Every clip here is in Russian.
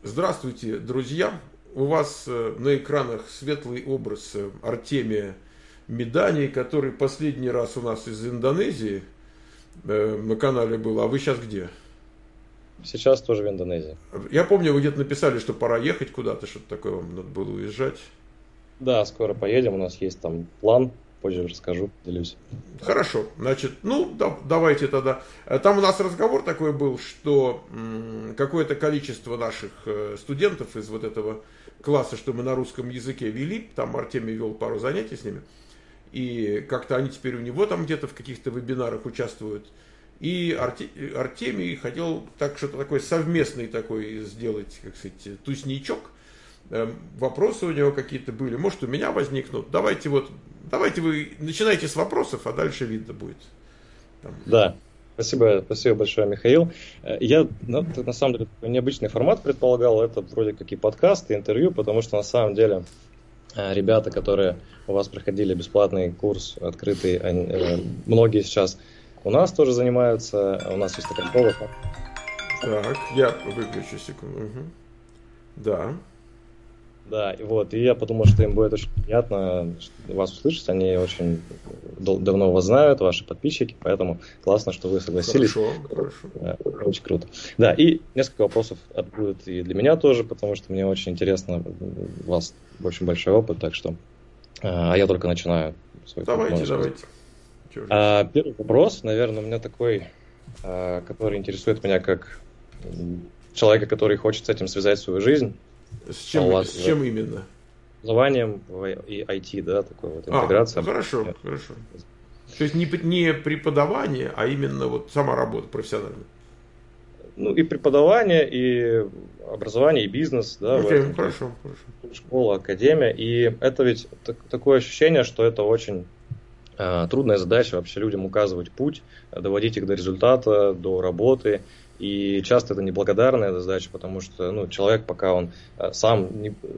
Здравствуйте, друзья! У вас на экранах светлый образ Артемия Медани, который последний раз у нас из Индонезии на канале был. А вы сейчас где? Сейчас тоже в Индонезии. Я помню, вы где-то написали, что пора ехать куда-то, что-то такое, вам надо было уезжать. Да, скоро поедем, у нас есть там план, позже расскажу, делюсь. Хорошо, значит, давайте тогда. Там у нас разговор такой был, что какое-то количество наших студентов из вот этого класса, что мы на русском языке вели, там Артемий вел пару занятий с ними, и как-то они теперь у него там где-то в каких-то вебинарах участвуют. И Артемий хотел так что-то такое совместный такой сделать, как сказать, тусничок. Вопросы у него какие-то были, может у меня возникнут. Давайте вы начинайте с вопросов, а дальше видно будет. Там. Да, спасибо большое, Михаил. Я на самом деле такой необычный формат предполагал, это вроде как и подкаст, и интервью, потому что на самом деле ребята, которые у вас проходили бесплатный курс открытый, многие сейчас у нас тоже занимаются, у нас есть такая школа. Так, я выключу секунду. Угу. Да. Да, и я подумал, что им будет очень приятно вас услышать, они очень давно вас знают, ваши подписчики, поэтому классно, что вы согласились. Хорошо. Очень круто. Да, и несколько вопросов будет и для меня тоже, потому что мне очень интересно, у вас очень большой опыт, так что я только начинаю свой путь. Давайте. Первый вопрос, наверное, у меня такой, который интересует меня как человека, который хочет с этим связать свою жизнь. С чем именно? Образованием и IT, да, такой вот интеграция. Хорошо. То есть не преподавание, а именно вот сама работа профессиональная. Ну и преподавание, и образование, и бизнес, да. Окей, хорошо. Школа, академия. И это ведь такое ощущение, что это очень трудная задача вообще людям указывать путь, доводить их до результата, до работы. И часто это неблагодарная задача, потому что человек, пока он сам...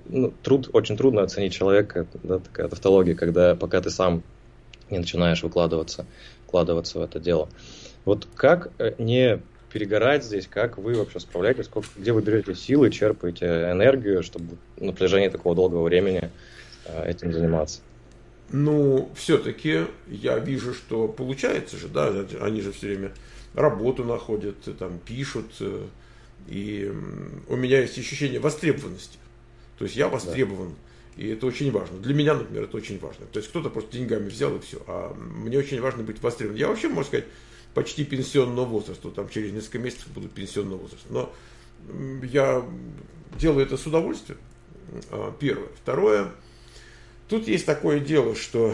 очень трудно оценить человека, да, такая тавтология, пока ты сам не начинаешь вкладываться в это дело. Вот как не перегорать здесь, как вы вообще справляетесь, где вы берете силы, черпаете энергию, чтобы на протяжении такого долгого времени этим заниматься? Все-таки я вижу, что получается же, да, они же все время работу находят, там пишут, и у меня есть ощущение востребованности. То есть я востребован, и это очень важно. Для меня, например, это очень важно. То есть кто-то просто деньгами взял и все, а мне очень важно быть востребованным. Я вообще, можно сказать, почти пенсионного возраста, там через несколько месяцев буду пенсионного возраста. Но я делаю это с удовольствием, первое. Второе, тут есть такое дело, что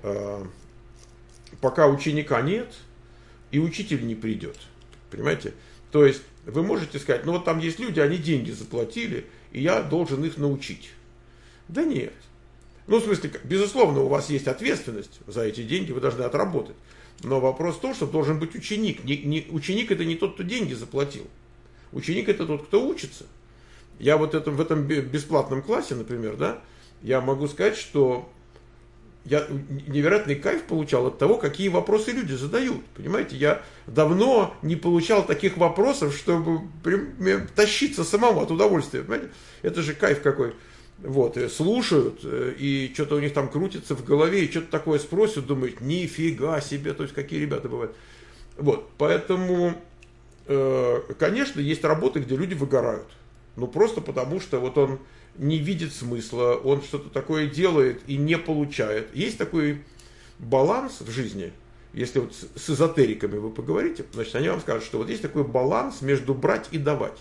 пока ученика нет, и учитель не придет. Понимаете? То есть вы можете сказать, вот там есть люди, они деньги заплатили, и я должен их научить. Да нет. В смысле, безусловно, у вас есть ответственность за эти деньги, вы должны отработать. Но вопрос в том, что должен быть ученик. Ученик это не тот, кто деньги заплатил. Ученик это тот, кто учится. Я в этом бесплатном классе, например, да, я могу сказать, что я невероятный кайф получал от того, какие вопросы люди задают. Понимаете, я давно не получал таких вопросов, чтобы тащиться самому от удовольствия. Понимаете? Это же кайф какой. Слушают, и что-то у них там крутится в голове, и что-то такое спросят, думают, нифига себе, то есть какие ребята бывают. Поэтому, конечно, есть работы, где люди выгорают. Просто потому, что он не видит смысла, он что-то такое делает и не получает. Есть такой баланс в жизни, если с эзотериками вы поговорите, значит, они вам скажут, что есть такой баланс между брать и давать.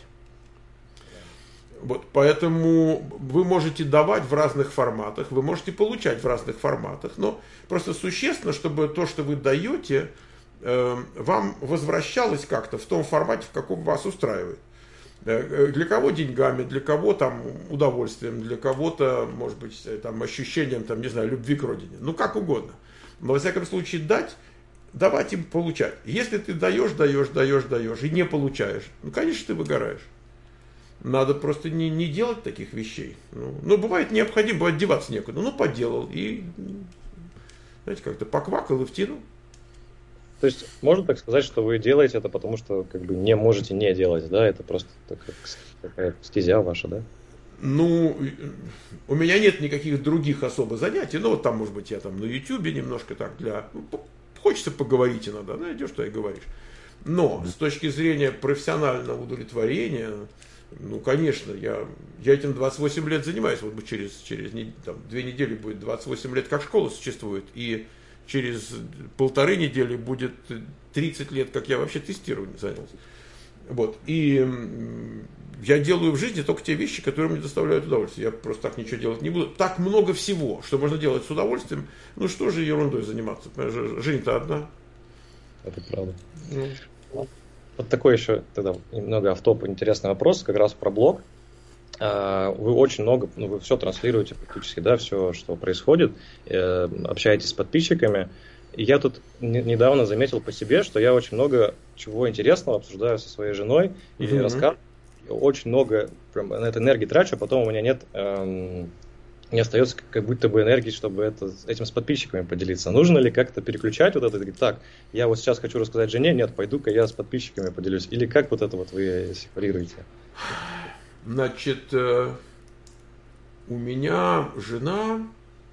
Поэтому вы можете давать в разных форматах, вы можете получать в разных форматах, но просто существенно, чтобы то, что вы даете, вам возвращалось как-то в том формате, в каком вас устраивает. Для кого деньгами, для кого там удовольствием, для кого-то, может быть, там ощущением, там, не знаю, любви к родине. Как угодно. Но, во всяком случае, давать им получать. Если ты даешь и не получаешь, конечно, ты выгораешь. Надо просто не делать таких вещей. Бывает необходимо, бывает деваться некуда. Поделал и, знаете, как-то поквакал и втянул. То есть можно так сказать, что вы делаете это, потому что как бы не можете не делать, да? Это просто такая стезя ваша, да? Ну, у меня нет никаких других особо занятий. Ну, вот там, может быть, я там на Ютубе немножко так хочется поговорить иногда, найдешь, что и говоришь. Но с точки зрения профессионального удовлетворения, ну, конечно, я этим 28 лет занимаюсь. Вот через там, 2 недели будет 28 лет, как школа существует. И через 1,5 недели будет 30 лет, как я вообще тестированием занялся. Вот. И я делаю в жизни только те вещи, которые мне доставляют удовольствие. Я просто так ничего делать не буду. Так много всего, что можно делать с удовольствием. Ну что же ерундой заниматься? Жизнь-то одна. Это правда. Вот такой еще тогда немного автоп интересный вопрос, как раз про блог. Вы очень много, вы все транслируете практически, да, все, что происходит, общаетесь с подписчиками. И я тут недавно заметил по себе, что я очень много чего интересного обсуждаю со своей женой или рассказываю. Очень много прям на это энергии трачу, а потом у меня нет, не остается как будто бы энергии, чтобы этим с подписчиками поделиться. Нужно ли как-то переключать вот это? Говорит, так, я вот сейчас хочу рассказать жене, нет, пойду-ка я с подписчиками поделюсь. Или как вот это вот вы сепарируете? Значит, у меня жена,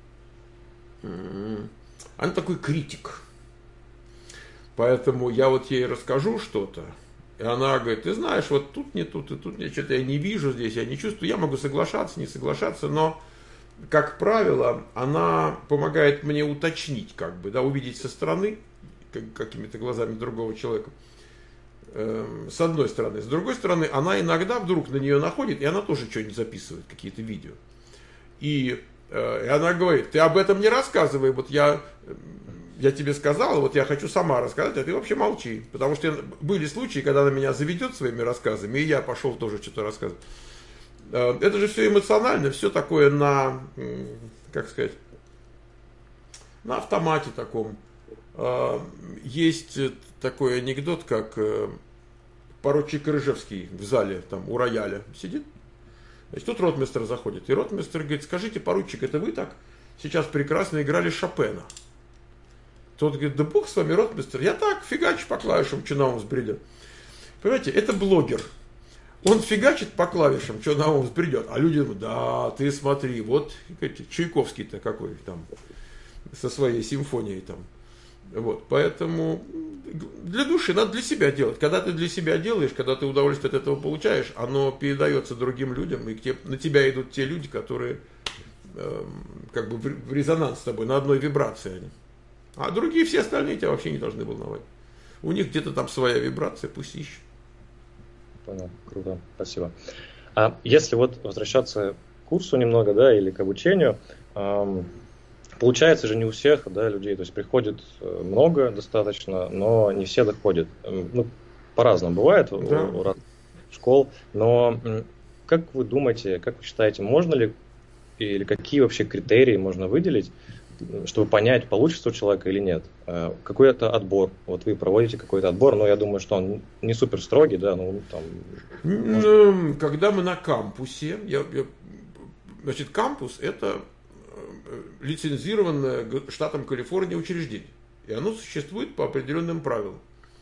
она такой критик. Поэтому я вот ей расскажу что-то, и она говорит, ты знаешь, вот тут не тут, и тут не, что-то я не вижу здесь, я не чувствую. Я могу соглашаться, не соглашаться, но, как правило, она помогает мне уточнить, как бы, да, увидеть со стороны, какими-то глазами другого человека. С одной стороны. С другой стороны, она иногда вдруг на нее находит, и она тоже что-нибудь записывает, какие-то видео. И она говорит, ты об этом не рассказывай, вот я тебе сказала, вот я хочу сама рассказать, а ты вообще молчи. Потому что были случаи, когда она меня заведет своими рассказами, и я пошел тоже что-то рассказывать. Это же все эмоционально, все такое на, как сказать, на автомате таком. Есть такой анекдот, как поручик Рыжевский в зале там у рояля сидит. Значит, тут ротмистр заходит. И ротмистр говорит, скажите, поручик, это вы так сейчас прекрасно играли Шопена? Тот говорит, да бог с вами, ротмистр, я так фигачу по клавишам, что на ум взбредет. Понимаете, это блогер. Он фигачит по клавишам, что на ум взбредет. А люди думают, да, ты смотри, вот Чайковский-то какой там, со своей симфонией там. Вот, поэтому для души надо для себя делать. Когда ты для себя делаешь, когда ты удовольствие от этого получаешь, оно передается другим людям, и на тебя идут те люди, которые как бы в резонанс с тобой, на одной вибрации они. А другие все остальные тебя вообще не должны волновать. У них где-то там своя вибрация, пусть ищут. Понял, круто, спасибо. А если вот возвращаться к курсу немного, да, или к обучению, получается же не у всех, да, людей, то есть приходит много достаточно, но не все доходят. Ну, по-разному бывает у разных школ, но как вы думаете, как вы считаете, можно ли или какие вообще критерии можно выделить, чтобы понять, получится у человека или нет? Какой-то отбор, вот вы проводите какой-то отбор, но я думаю, что он не супер строгий, да, ну там... Может... Когда мы на кампусе, значит, кампус это лицензированное штатом Калифорния учреждение. И оно существует по определенным правилам.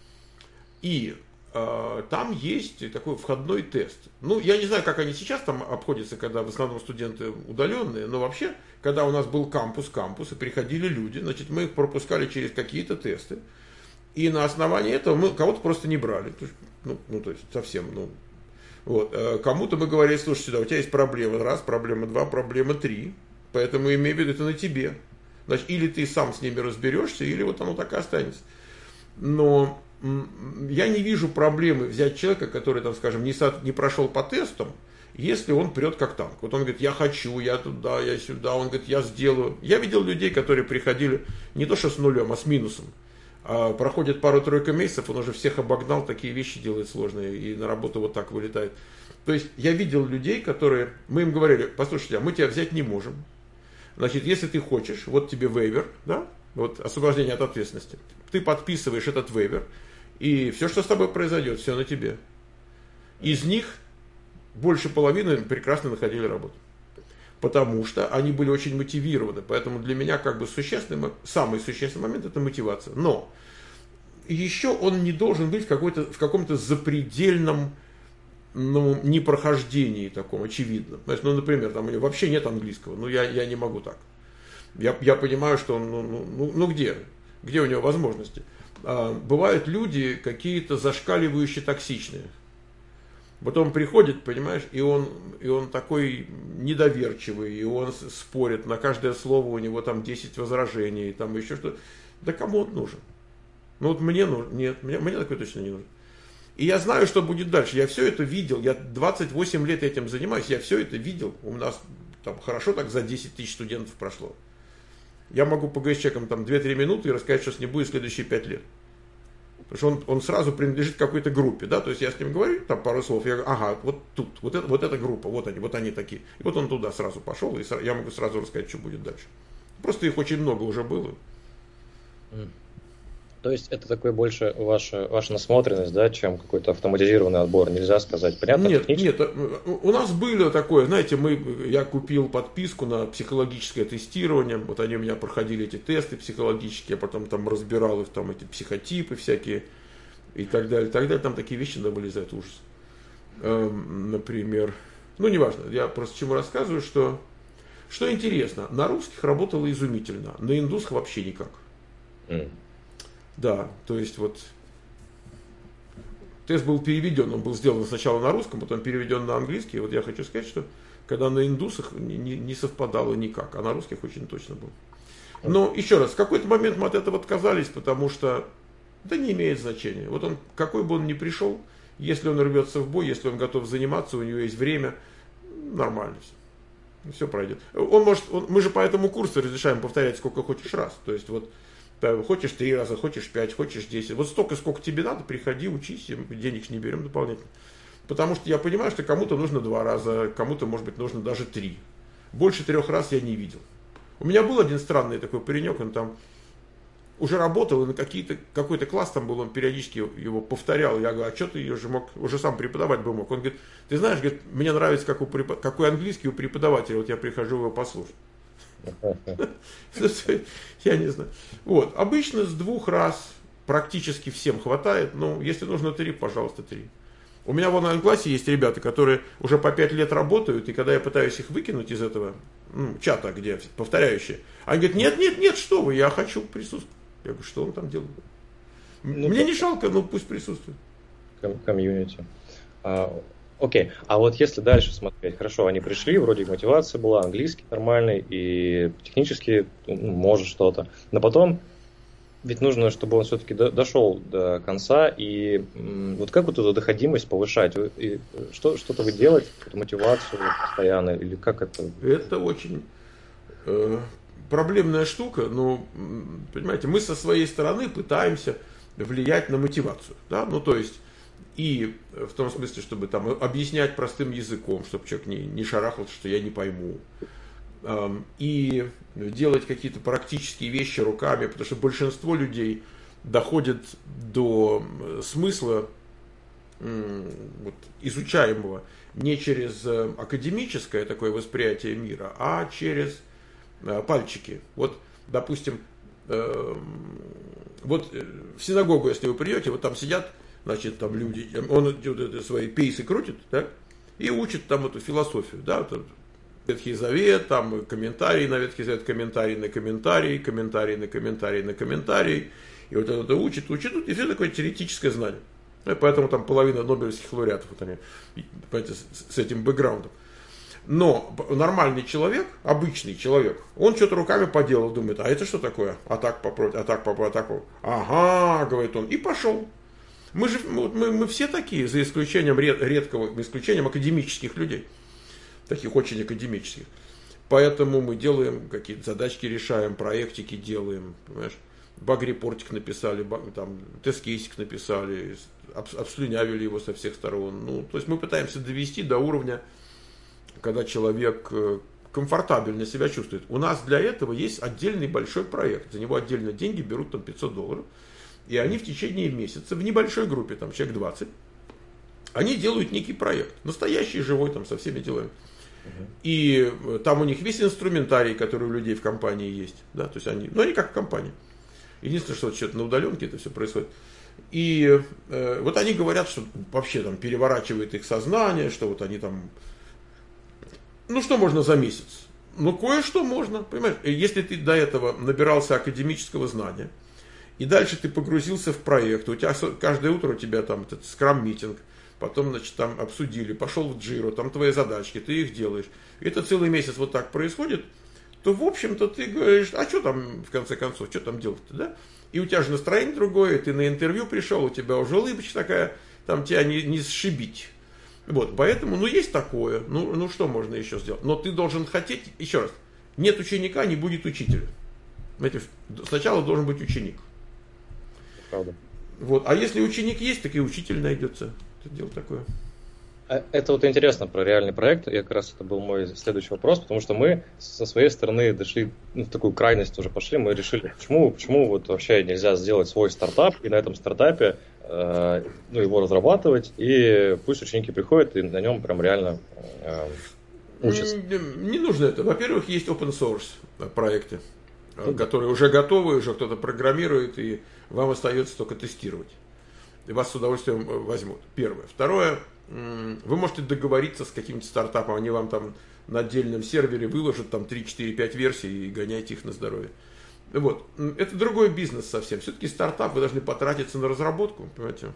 И там есть такой входной тест. Ну, я не знаю, как они сейчас там обходятся, когда в основном студенты удаленные, но вообще, когда у нас был кампус, и приходили люди, значит, мы их пропускали через какие-то тесты. И на основании этого мы кого-то просто не брали. То есть совсем, вот. Кому-то мы говорили, слушайте, да, у тебя есть проблема 1, проблема 2, проблема 3. Поэтому имей в виду, это на тебе. Значит, или ты сам с ними разберешься, или вот оно так и останется. Но я не вижу проблемы взять человека, который, там, скажем, не прошел по тестам, если он прет как танк. Вот он говорит, я хочу, я туда, я сюда, он говорит, я сделаю. Я видел людей, которые приходили не то что с нулем, а с минусом. Проходит пару-тройку месяцев, он уже всех обогнал, такие вещи делает сложные, и на работу вот так вылетает. То есть я видел людей, которые, мы им говорили, послушайте, а мы тебя взять не можем. Значит, если ты хочешь, вот тебе вейвер, да, вот освобождение от ответственности. Ты подписываешь этот вейвер, и все, что с тобой произойдет, все на тебе. Из них больше половины прекрасно находили работу. Потому что они были очень мотивированы. Поэтому для меня как бы самый существенный момент это мотивация. Но еще он не должен быть в каком-то запредельном, ну, непрохождении таком очевидном. Ну, например, там у него вообще нет английского, ну, я не могу так. Я понимаю, что он, где у него возможности. Бывают люди какие-то зашкаливающие токсичные. Вот он приходит, понимаешь, и он такой недоверчивый, и он спорит, на каждое слово у него там 10 возражений, там еще что-то. Да кому он нужен? Ну вот мне нужен, нет, мне такой точно не нужен. И я знаю, что будет дальше. Я все это видел, я 28 лет этим занимаюсь, я все это видел. У нас там хорошо так за 10 тысяч студентов прошло. Я могу поговорить с человеком там 2-3 минуты и рассказать, что с ним будет в следующие 5 лет. Потому что он сразу принадлежит какой-то группе, да, то есть я с ним говорю, там пару слов, я говорю, ага, вот тут, вот эта группа, вот они такие. И вот он туда сразу пошел, и я могу сразу рассказать, что будет дальше. Просто их очень много уже было. То есть это такой больше ваша насмотренность, да, чем какой-то автоматизированный отбор, нельзя сказать. Понятно? Нет, у нас было такое, знаете, я купил подписку на психологическое тестирование, вот они у меня проходили эти тесты психологические, я потом там разбирал их, там эти психотипы всякие и так далее, там такие вещи надо были вылезать, ужас. Например, ну неважно, я просто чему рассказываю, что интересно, на русских работало изумительно, на индусах вообще никак. Да, то есть вот тест был переведен, он был сделан сначала на русском, потом переведен на английский. И вот я хочу сказать, что когда на индусах не совпадало никак, а на русских очень точно было. Но еще раз, в какой-то момент мы от этого отказались, потому что да не имеет значения. Вот он, какой бы он ни пришел, если он рвется в бой, если он готов заниматься, у него есть время, нормально все пройдет. Мы же по этому курсу разрешаем повторять сколько хочешь раз. То есть вот хочешь 3 раза, хочешь 5, хочешь 10. Вот столько, сколько тебе надо, приходи, учись, денег не берем дополнительно. Потому что я понимаю, что кому-то нужно 2 раза, кому-то, может быть, нужно даже 3. Больше 3 раз я не видел. У меня был один странный такой паренек, он там уже работал, и на какой-то класс там был, он периодически его повторял. Я говорю, а что ты ее же мог, уже сам преподавать бы мог? Он говорит, ты знаешь, говорит, мне нравится, какой английский у преподавателя, вот я прихожу его послушать. Я не знаю. Вот. Обычно с 2 раз практически всем хватает. Но если нужно 3, пожалуйста, 3. У меня в онлайн-классе есть ребята, которые уже по 5 лет работают, и когда я пытаюсь их выкинуть из этого чата, где повторяющие, они говорят, нет, что вы, я хочу присутствовать. Я говорю, что он там делает? Мне не жалко, но пусть присутствует. Комьюнити. Окей, а вот если дальше смотреть, хорошо, они пришли, вроде мотивация была, английский нормальный, и технически может что-то, но потом ведь нужно, чтобы он все-таки дошел до конца, и вот как вот эту доходимость повышать, и что-то вы делаете, какую-то мотивацию постоянно, или как это? Это очень проблемная штука, но, понимаете, мы со своей стороны пытаемся влиять на мотивацию, да, ну то есть, и в том смысле, чтобы там объяснять простым языком, чтобы человек не шарахался, что я не пойму. И делать какие-то практические вещи руками, потому что большинство людей доходит до смысла изучаемого не через академическое такое восприятие мира, а через пальчики. Вот, допустим, вот в синагогу, если вы придете, вот там сидят, значит, там люди, он свои пейсы крутит, так, и учит там эту философию, да, вот, Ветхий Завет, там комментарий на Ветхий Завет, комментарий на комментарий, комментарий на комментарий на комментарий, и вот это учит, и все такое теоретическое знание. И поэтому там половина нобелевских лауреатов, вот они, понимаете, с этим бэкграундом. Но нормальный человек, обычный человек, он что-то руками поделал, думает, а это что такое? А так попробовать, а так попробовать, а так попробовать. Ага, говорит он, и пошел. Мы все такие, за исключением редкого, исключением академических людей. Таких очень академических. Поэтому мы делаем какие-то задачки, решаем, проектики делаем, понимаешь? Баг-репортик написали, там, тест-кейсик написали, обслюнявили его со всех сторон. Ну, то есть мы пытаемся довести до уровня, когда человек комфортабельно себя чувствует. У нас для этого есть отдельный большой проект. За него отдельно деньги берут там $500. И они в течение месяца в небольшой группе, там человек 20, они делают некий проект. Настоящий, живой, там, со всеми делами. И там у них весь инструментарий, который у людей в компании есть. Да, то есть они как в компании. Единственное, что что-то на удаленке это все происходит. И вот они говорят, что вообще там переворачивает их сознание, что вот они там... Ну, что можно за месяц? Ну, кое-что можно, понимаешь? Если ты до этого набирался академического знания, и дальше ты погрузился в проект, у тебя каждое утро у тебя там этот скрам-митинг, потом, значит, там обсудили, пошел в Джиро, там твои задачки, ты их делаешь. И это целый месяц вот так происходит, то, в общем-то, ты говоришь, а что там, в конце концов, что там делать-то, да? И у тебя же настроение другое, ты на интервью пришел, у тебя уже улыбочка такая, там тебя не сшибить. Вот, поэтому, ну, есть такое, ну, что можно еще сделать? Но ты должен хотеть, еще раз, нет ученика, не будет учителя. Знаете, сначала должен быть ученик. Правда. Вот, а если ученик есть, так и учитель найдется. Это дело такое. Это вот интересно про реальный проект, и как раз это был мой следующий вопрос, потому что мы со своей стороны дошли, в такую крайность уже пошли, мы решили, почему вот вообще нельзя сделать свой стартап, и на этом стартапе его разрабатывать, и пусть ученики приходят и на нем прям реально учатся. Не нужно это. Во-первых, есть open source проекты, которые уже готовы, уже кто-то программирует, и вам остается только тестировать. И вас с удовольствием возьмут. Первое. Второе. Вы можете договориться с каким-то стартапом, они вам там на отдельном сервере выложат там 3, 4, 5 версий и гоняйте их на здоровье. Вот. Это другой бизнес совсем. Все-таки стартап, вы должны потратиться на разработку, понимаете?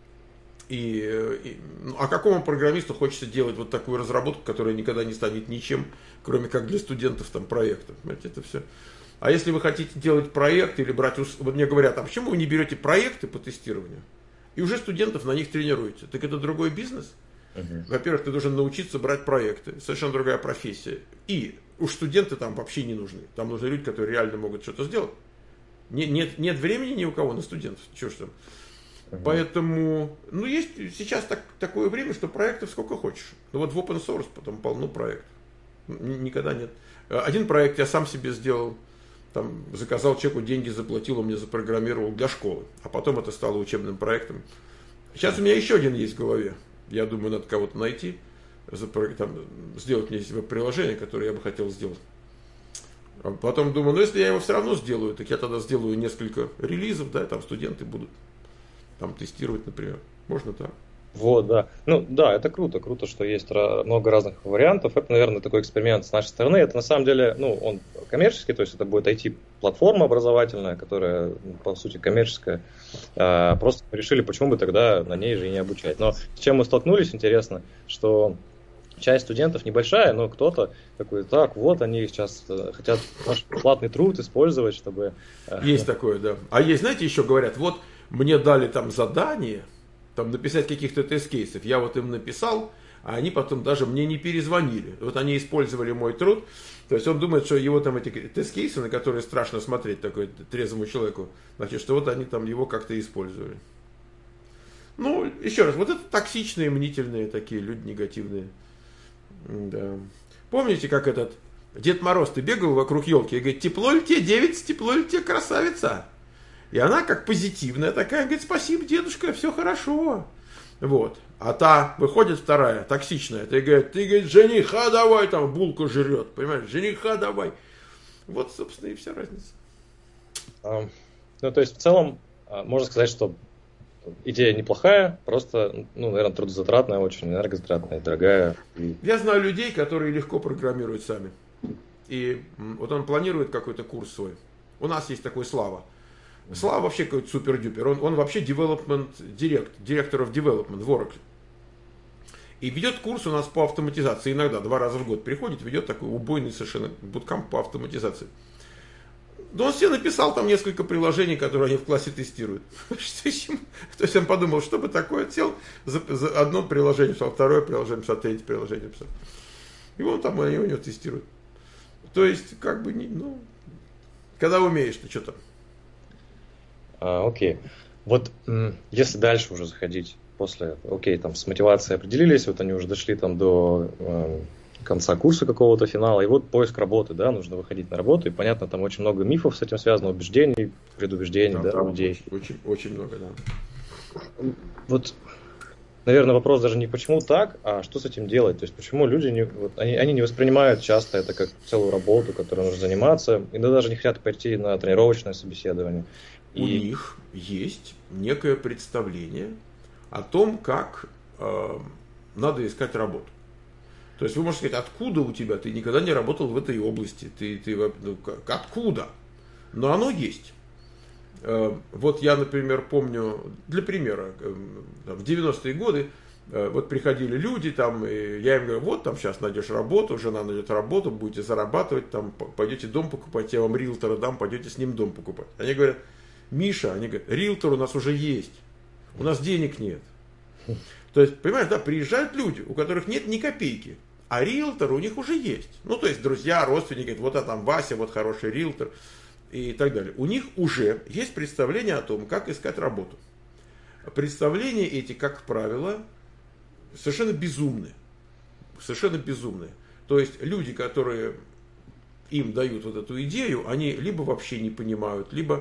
А какому программисту хочется делать вот такую разработку, которая никогда не станет ничем, кроме как для студентов там проекта, понимаете, это все. А если вы хотите делать проект или брать, вот мне говорят, а почему вы не берете проекты по тестированию? И уже студентов на них тренируете. Так это другой бизнес. Во-первых, ты должен научиться брать проекты. Совершенно другая профессия. И уж студенты там вообще не нужны. Там нужны люди, которые реально могут что-то сделать. Нет времени ни у кого на студентов. Чего ж там. Поэтому, ну, есть сейчас такое время, что проектов сколько хочешь. Ну, вот в open source потом полно проектов. Никогда нет. Один проект я сам себе сделал. Там заказал человеку, деньги заплатил, он мне запрограммировал для школы. А потом это стало учебным проектом. Сейчас у меня еще один есть в голове. Я думаю, надо кого-то найти, там, сделать мне приложение, которое я бы хотел сделать. А потом думаю, ну если я его все равно сделаю, так я тогда сделаю несколько релизов, да, там студенты будут там тестировать, например. Можно так. Вот, да. Ну, да, это круто, что есть много разных вариантов. Это, наверное, такой эксперимент с нашей стороны. Это, на самом деле, ну, он коммерческий, то есть это будет IT-платформа образовательная, которая, по сути, коммерческая. Просто решили, почему бы тогда на ней же и не обучать. Но с чем мы столкнулись, интересно, что часть студентов небольшая, но кто-то такой, так, вот они сейчас хотят наш платный труд использовать, чтобы... Есть такое, да. А есть, знаете, еще говорят, вот мне дали там задание, там написать каких-то тест-кейсов. Я вот им написал, а они потом даже мне не перезвонили. Вот они использовали мой труд. То есть он думает, что его там эти тест-кейсы, на которые страшно смотреть такой трезвому человеку, значит, что вот они там его как-то использовали. Ну, еще раз, вот это токсичные, мнительные такие люди негативные. Да. Помните, как этот Дед Мороз, ты бегал вокруг елки и говорит, тепло ли тебе, девица, тепло ли тебе, красавица? И она как позитивная такая, говорит, спасибо, дедушка, все хорошо. Вот. А та выходит вторая, токсичная, ты говорит, жениха давай, там булку жрет, понимаешь, жениха давай. Вот, собственно, и вся разница. Ну, то есть, в целом, можно сказать, что идея неплохая, просто, ну, наверное, трудозатратная, очень энергозатратная, дорогая. Я знаю людей, которые легко программируют сами. И вот он планирует какой-то курс свой. У нас есть такой Слава. Слава вообще какой-то супер-дюпер. Он вообще директор of development в Oracle. И ведет курс у нас по автоматизации. Иногда 2 раза в год приходит, ведет такой убойный совершенно буткамп по автоматизации. Да он себе написал там несколько приложений, которые они в классе тестируют. То есть он подумал, что бы такое, сел за одно приложение писал, второе приложение писал, третье приложение писал. И он там они у него тестируют. То есть, как бы, ну, когда умеешь, ты что там. Окей. Вот если дальше уже заходить после, окей, там с мотивацией определились, вот они уже дошли там до конца курса какого-то финала, и вот поиск работы, да, нужно выходить на работу, и понятно, там очень много мифов с этим связано, убеждений, предубеждений, да, людей. Очень, очень много, да. Вот, наверное, вопрос даже не почему так, а что с этим делать, то есть почему люди, они не воспринимают часто это как целую работу, которой нужно заниматься, и даже не хотят пойти на тренировочное собеседование. У них есть некое представление о том, как надо искать работу. То есть вы можете сказать, откуда у тебя, ты никогда не работал в этой области, откуда? Но оно есть. Вот я, например, помню, для примера, в 90-е годы вот приходили люди, там, и я им говорю, вот там сейчас найдешь работу, жена найдет работу, будете зарабатывать, там, пойдете дом покупать, я вам риэлтора дам, пойдете с ним дом покупать. Они говорят, Миша, они говорят, риэлтор у нас уже есть, у нас денег нет. То есть, понимаешь, да, приезжают люди, у которых нет ни копейки, а риэлтор у них уже есть. Ну, то есть, друзья, родственники, вот там Вася, вот хороший риэлтор и так далее. У них уже есть представление о том, как искать работу. Представления эти, как правило, совершенно безумные. Совершенно безумные. То есть, люди, которые им дают вот эту идею, они либо вообще не понимают, либо,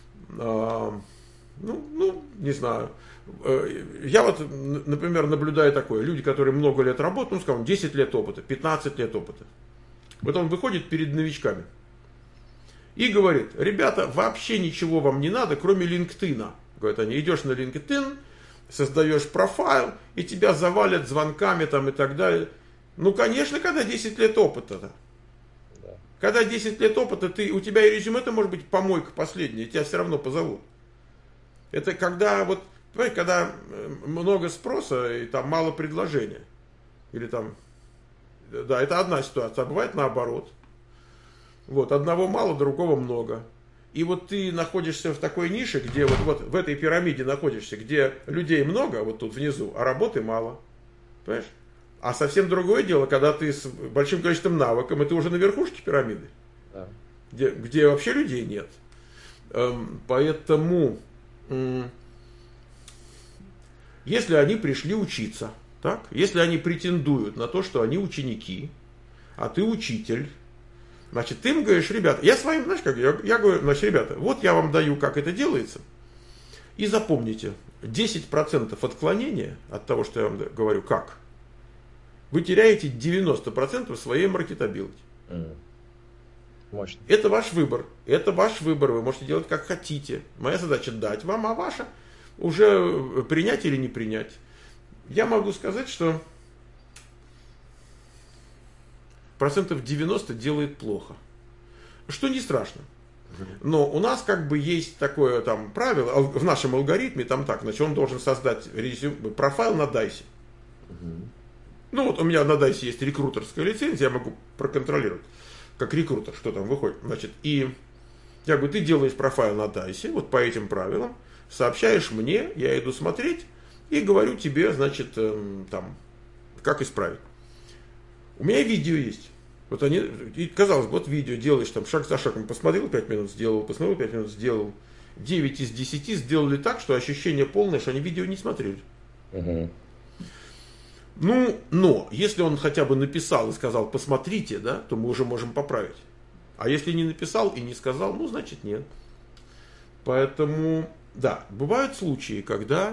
не знаю. Я вот, например, наблюдаю такое. Люди, которые много лет работают, ну, скажем, 10 лет опыта, 15 лет опыта. Вот он выходит перед новичками и говорит, ребята, вообще ничего вам не надо, кроме LinkedIn. Говорят они, идешь на LinkedIn, создаешь профайл, и тебя завалят звонками там и так далее. Ну, конечно, когда 10 лет опыта-то. Да. Когда 10 лет опыта, у тебя и резюме-то может быть помойка последняя, тебя все равно позовут. Это когда вот, понимаете, когда много спроса и там мало предложения. Или там, да, это одна ситуация, а бывает наоборот. Вот, одного мало, другого много. И вот ты находишься в такой нише, где вот в этой пирамиде находишься, где людей много, вот тут внизу, а работы мало. Понимаешь? А совсем другое дело, когда ты с большим количеством навыков, и ты уже на верхушке пирамиды, да. где вообще людей нет. Поэтому, если они пришли учиться, так? Если они претендуют на то, что они ученики, а ты учитель, значит, ты им говоришь, ребята, я своим, знаешь как, я говорю, значит, ребята, вот я вам даю, как это делается, и запомните, 10% отклонения от того, что я вам говорю, как, вы теряете 90% своей маркетабилити. Мощно. Это ваш выбор, вы можете делать как хотите. Моя задача дать вам, а ваша уже принять или не принять. Я могу сказать, что 90% делает плохо. Что не страшно. Но у нас как бы есть такое там правило, в нашем алгоритме там так, значит, он должен создать профайл на Дайсе. Ну вот у меня на Дайсе есть рекрутерская лицензия, я могу проконтролировать, как рекрутер, что там выходит. Значит, и я говорю, ты делаешь профайл на Дайсе, вот по этим правилам, сообщаешь мне, я иду смотреть и говорю тебе, значит, там, как исправить. У меня видео есть. Вот они, и казалось бы, вот видео делаешь там шаг за шагом, посмотрел 5 минут, сделал, посмотрел 5 минут, сделал. 9 из 10 сделали так, что ощущение полное, что они видео не смотрели. Ну, но, если он хотя бы написал и сказал, посмотрите, да, то мы уже можем поправить. А если не написал и не сказал, ну, значит, нет. Поэтому, да, бывают случаи, когда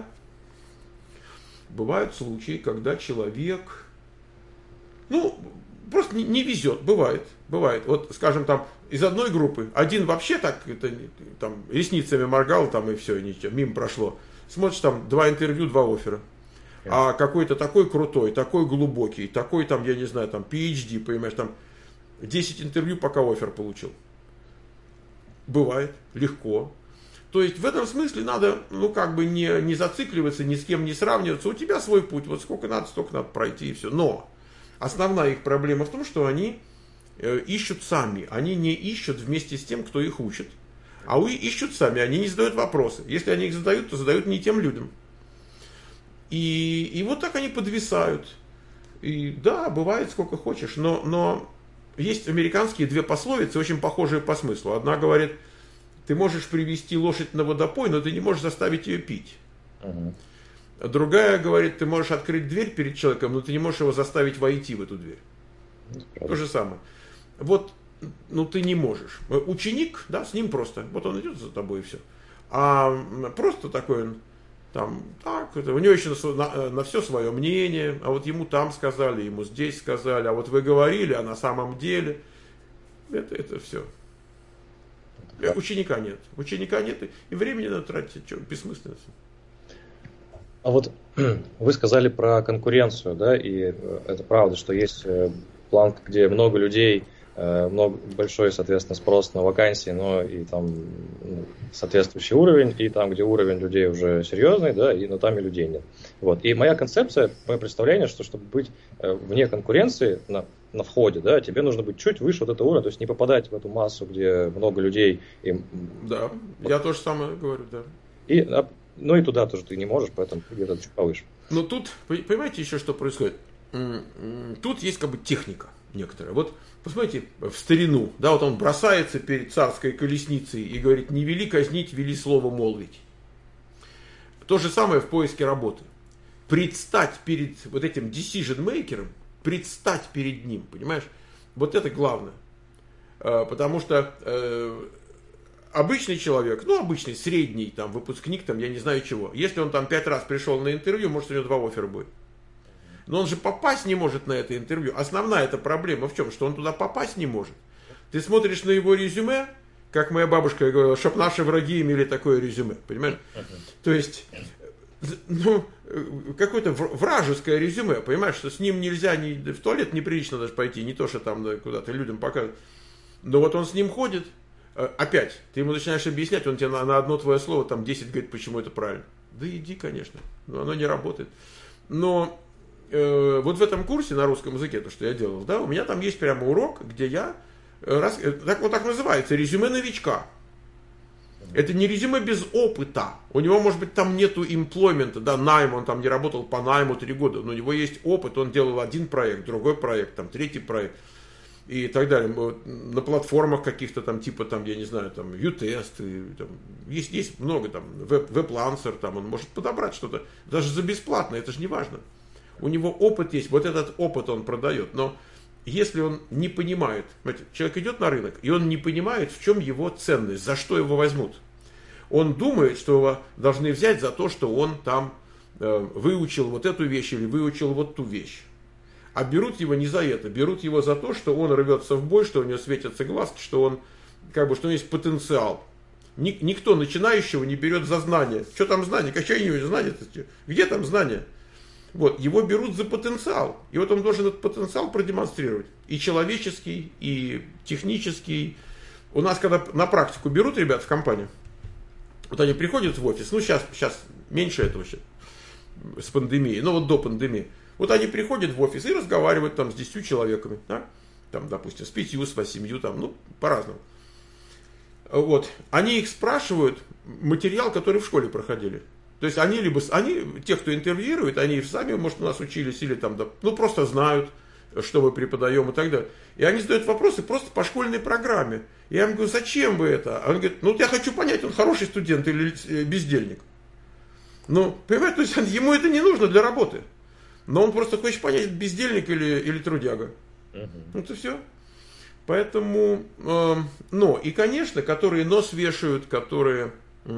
человек, ну, просто не везет, бывает. Вот, скажем, там, из одной группы, один вообще так, там, ресницами моргал, там, и все, ничего, мимо прошло. Смотришь, там, 2 интервью, 2 оффера. А какой-то такой крутой, такой глубокий, такой, там, я не знаю, там, PhD, понимаешь, там, 10 интервью, пока оффер получил. Бывает, легко. То есть, в этом смысле надо, ну, как бы не зацикливаться, ни с кем не сравниваться. У тебя свой путь, вот сколько надо, столько надо пройти, и все. Но основная их проблема в том, что они ищут сами. Они не ищут вместе с тем, кто их учит. А ищут сами, они не задают вопросы. Если они их задают, то задают не тем людям. И вот так они подвисают. И да, бывает сколько хочешь, но есть американские 2 пословицы, очень похожие по смыслу. Одна говорит, ты можешь привести лошадь на водопой, но ты не можешь заставить ее пить. Другая говорит, ты можешь открыть дверь перед человеком, но ты не можешь его заставить войти в эту дверь. То же самое. Вот, ну ты не можешь. Ученик, да, с ним просто. Вот он идет за тобой и все. А просто такой, там, так, у него еще на все свое мнение. А вот ему там сказали, ему здесь сказали. А вот вы говорили, а на самом деле. Это все. Ученика нет. Ученика нет, и времени надо тратить, что, бессмысленно. А вот вы сказали про конкуренцию, да, и это правда, что есть планка, где много людей, большой, соответственно, спрос на вакансии, но и там соответствующий уровень, и там, где уровень людей уже серьезный, да, но там и людей нет. Вот. И моя концепция, мое представление, что чтобы быть вне конкуренции на входе, да, тебе нужно быть чуть выше вот этого уровня, то есть не попадать в эту массу, где много людей. Да, я тоже самое говорю, да. Ну и туда тоже ты не можешь, поэтому где-то чуть повыше. Но тут, понимаете, еще что происходит? Тут есть как бы техника некоторая. Вот посмотрите, в старину, да, вот он бросается перед царской колесницей и говорит: не вели казнить, вели слово молвить. То же самое в поиске работы. Предстать перед вот этим decision-мейкером, предстать перед ним, понимаешь? Вот это главное. Потому что обычный человек, ну обычный, средний, там, выпускник, там, я не знаю чего, если он там 5 раз пришел на интервью, может у него 2 оффера будет. Но он же попасть не может на это интервью. Основная эта проблема в чем? Что он туда попасть не может. Ты смотришь на его резюме, как моя бабушка говорила, чтоб наши враги имели такое резюме. Понимаешь? То есть, ну, какое-то вражеское резюме. Понимаешь, что с ним нельзя, в туалет неприлично даже пойти, не то, что там куда-то людям показывают. Но вот он с ним ходит. Опять, ты ему начинаешь объяснять, он тебе на одно твое слово там 10 говорит, почему это правильно. Да иди, конечно, но оно не работает. Но вот в этом курсе на русском языке, то, что я делал, да, у меня там есть прямо урок, где я, так называется, резюме новичка. Это не резюме без опыта. У него, может быть, там нету имплоймента, да, найм, он там не работал по найму 3 года, но у него есть опыт, он делал один проект, другой проект, там, 3-й проект. И так далее, на платформах каких-то там, типа там, я не знаю, там, U-Test, там, есть много там, WebLancer, там, он может подобрать что-то, даже за бесплатно, это же не важно. У него опыт есть, вот этот опыт он продает, но если он не понимает, человек идет на рынок, и он не понимает, в чем его ценность, за что его возьмут. Он думает, что его должны взять за то, что он там выучил вот эту вещь или выучил вот ту вещь. А берут его не за это, берут его за то, что он рвется в бой, что у него светятся глазки, что он, как бы, что у него есть потенциал. Никто начинающего не берет за знания. Что там знания? Какие знания? Где там знания? Вот, его берут за потенциал. И вот он должен этот потенциал продемонстрировать. И человеческий, и технический. У нас, когда на практику берут ребят в компанию, вот они приходят в офис, ну сейчас меньше этого сейчас, с пандемией, но вот до пандемии. Вот они приходят в офис и разговаривают там с 10 человеками, да? Там, допустим, с 5, с 8, там, ну, по-разному. Вот. Они их спрашивают материал, который в школе проходили. То есть они те, кто интервьюирует, они сами, может, у нас учились, или там, ну, просто знают, что мы преподаем и так далее. И они задают вопросы просто по школьной программе. Я им говорю: зачем вы это? А он говорит: ну, я хочу понять, он хороший студент или бездельник. Ну, понимаете, то есть ему это не нужно для работы. Но он просто хочет понять, бездельник или трудяга. Ну, это все. Поэтому, и, конечно, которые нос вешают, которые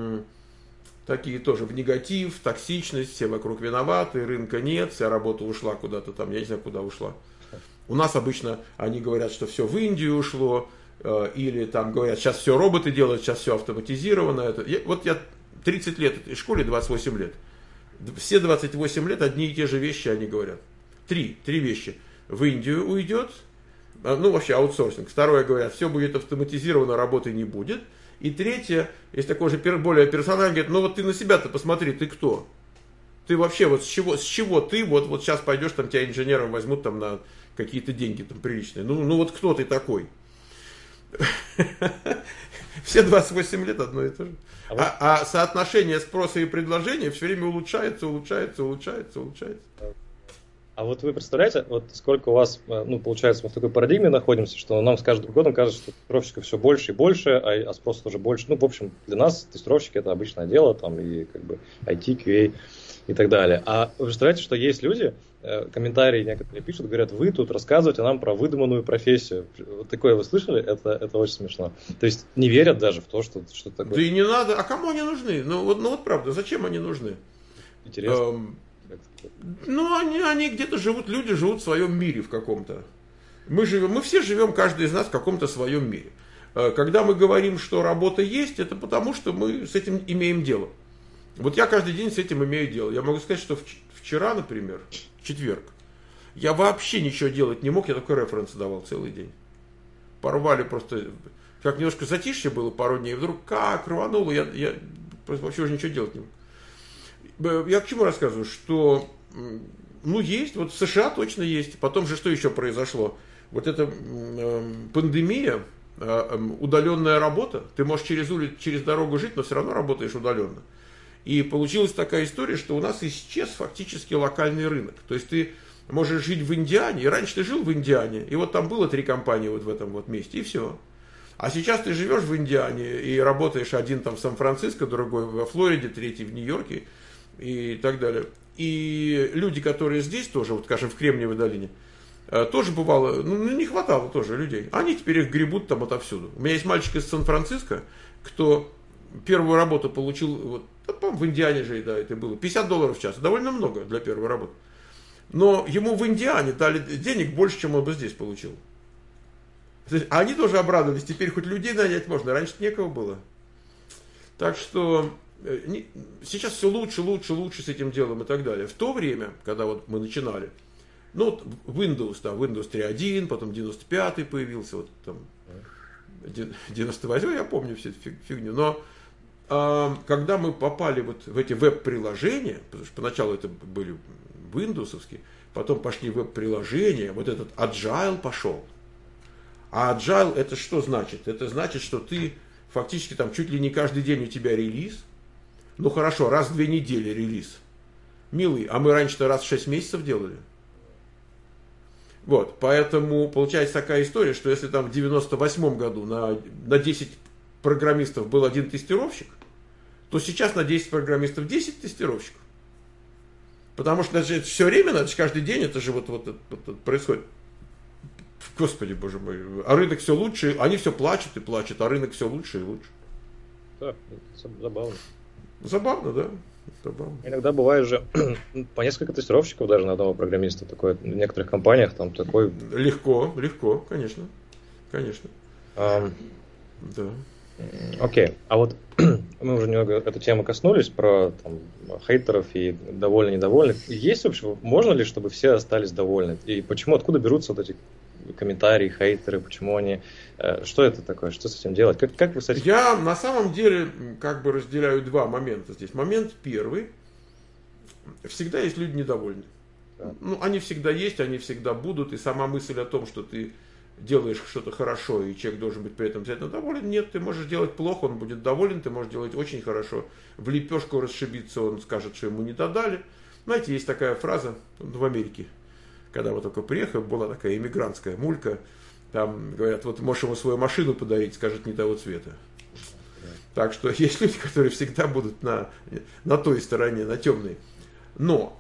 такие тоже в негатив, токсичность, все вокруг виноваты, рынка нет, вся работа ушла куда-то там, я не знаю, куда ушла. У нас обычно они говорят, что все в Индию ушло, или там говорят, сейчас все роботы делают, сейчас все автоматизировано. Вот я 30 лет этой школе, 28 лет. Все 28 лет одни и те же вещи они говорят. Три вещи. В Индию уйдет, ну вообще аутсорсинг. Второе, говорят, все будет автоматизировано, работы не будет. И третье, есть такой же более персональный, говорит: ну вот ты на себя-то посмотри, ты кто? Ты вообще вот с чего ты вот сейчас пойдешь, там тебя инженером возьмут там на какие-то деньги там приличные. Ну вот кто ты такой? Все 28 лет одно и то же. А соотношение спроса и предложения все время улучшается. А вот вы представляете, вот сколько у вас, ну, получается, мы в такой парадигме находимся, что нам с каждым годом кажется, что тестировщиков все больше и больше, а спроса тоже больше. Ну, в общем, для нас тестировщики — это обычное дело, там, и как бы IT, QA и так далее. А вы представляете, что есть люди, комментарии некоторые пишут, говорят: вы тут рассказываете нам про выдуманную профессию. Вот такое вы слышали? Это очень смешно. То есть не верят даже в то, что такое. Да и не надо. А кому они нужны? Ну вот правда, зачем они нужны? Интересно. Ну, они где-то живут, люди живут в своем мире в каком-то. Мы все живем, каждый из нас в каком-то своем мире. Когда мы говорим, что работа есть, это потому, что мы с этим имеем дело. Вот я каждый день с этим имею дело. Я могу сказать, что вчера, например, в четверг, я вообще ничего делать не мог, я только референсы давал целый день. Порвали просто, как немножко затишье было пару дней, и вдруг как рвануло, я вообще уже ничего делать не мог. Я к чему рассказываю, что, ну, есть, вот в США точно есть. Потом же что еще произошло? Вот эта пандемия, удаленная работа, ты можешь через улицу, через дорогу жить, но все равно работаешь удаленно. И получилась такая история, что у нас исчез фактически локальный рынок. То есть ты можешь жить в Индиане, и раньше ты жил в Индиане, и вот там было 3 компании вот в этом вот месте, и все. А сейчас ты живешь в Индиане и работаешь, один там в Сан-Франциско, другой во Флориде, третий в Нью-Йорке и так далее. И люди, которые здесь тоже, вот скажем, в Кремниевой долине, тоже бывало, ну не хватало тоже людей. Они теперь их гребут там отовсюду. У меня есть мальчик из Сан-Франциско, кто первую работу получил, вот, в Индиане же, да, это было, $50 в час. Довольно много для первой работы. Но ему в Индиане дали денег больше, чем он бы здесь получил. А они тоже обрадовались, теперь хоть людей нанять можно, раньше некого было. Так что сейчас все лучше, лучше, лучше с этим делом и так далее. В то время, когда вот мы начинали, ну, Windows, да, Windows 3.1, потом 95 появился, вот там 98, я помню всю эту фигню, но когда мы попали вот в эти веб-приложения, потому что поначалу это были виндовсовские, потом пошли веб-приложения, вот этот Agile пошел. А Agile это что значит? Это значит, что ты фактически там чуть ли не каждый день у тебя релиз. Ну хорошо, раз в 2 недели релиз. Милый, а мы раньше-то раз в 6 месяцев делали. Вот, поэтому получается такая история, что если там в 98 году на 10 программистов был 1 тестировщик, то сейчас на 10 программистов 10 тестировщиков. Потому что это все время, это же каждый день, это же вот происходит. Господи, боже мой. А рынок все лучше, они все плачут и плачут, а рынок все лучше и лучше. Да, это забавно. Забавно, да? Забавно. Иногда бывает же по несколько тестировщиков даже на одного программиста. Такое, в некоторых компаниях там такой... Легко, конечно. Конечно. Да. Окей, а вот мы уже немного эту тему коснулись про там, хейтеров и довольны-недовольны. Есть вообще, можно ли, чтобы все остались довольны? И почему, откуда берутся вот эти комментарии, хейтеры, почему они, что это такое, что с этим делать? Как вы с этим... Я на самом деле как бы разделяю 2 момента здесь. Момент первый, всегда есть люди недовольны. Да. Ну, они всегда есть, они всегда будут, и сама мысль о том, что ты делаешь что-то хорошо, и человек должен быть при этом обязательно доволен. Нет, ты можешь делать плохо, он будет доволен, ты можешь делать очень хорошо. В лепешку расшибиться, он скажет, что ему не додали. Знаете, есть такая фраза в Америке, когда вот только приехал, была такая иммигрантская мулька, там говорят, вот можешь ему свою машину подарить, скажет, не того цвета. Так что есть люди, которые всегда будут на той стороне, на темной. Но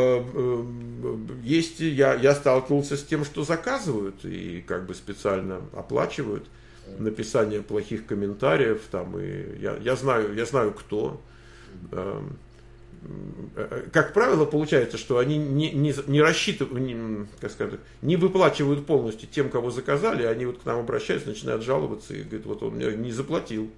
есть, я сталкивался с тем, что заказывают и как бы специально оплачивают написание плохих комментариев, там, и я знаю кто. Как правило, получается, что они не рассчитывают, как сказать, не выплачивают полностью тем, кого заказали, они вот к нам обращаются, начинают жаловаться и говорят, вот он мне не заплатил.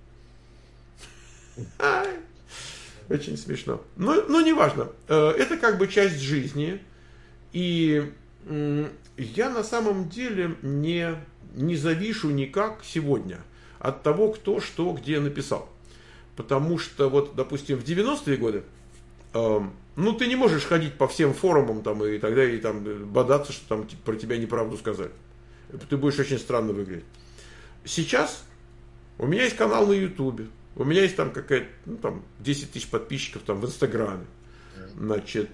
Очень смешно. Но неважно. Это как бы часть жизни. И я на самом деле не завишу никак сегодня от того, кто что где написал. Потому что, вот, допустим, в 90-е годы, ну, ты не можешь ходить по всем форумам там, и тогда и там бодаться, что там про тебя неправду сказали. Ты будешь очень странно выглядеть. Сейчас у меня есть канал на Ютубе. У меня есть там какая-то, ну, там 10 тысяч подписчиков там в Инстаграме. Значит,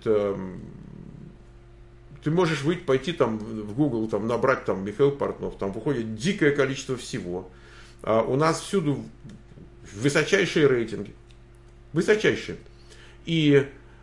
ты можешь пойти там в Google, там, набрать там Михаил Портнов, там выходит дикое количество всего. У нас всюду высочайшие рейтинги. Высочайшие. И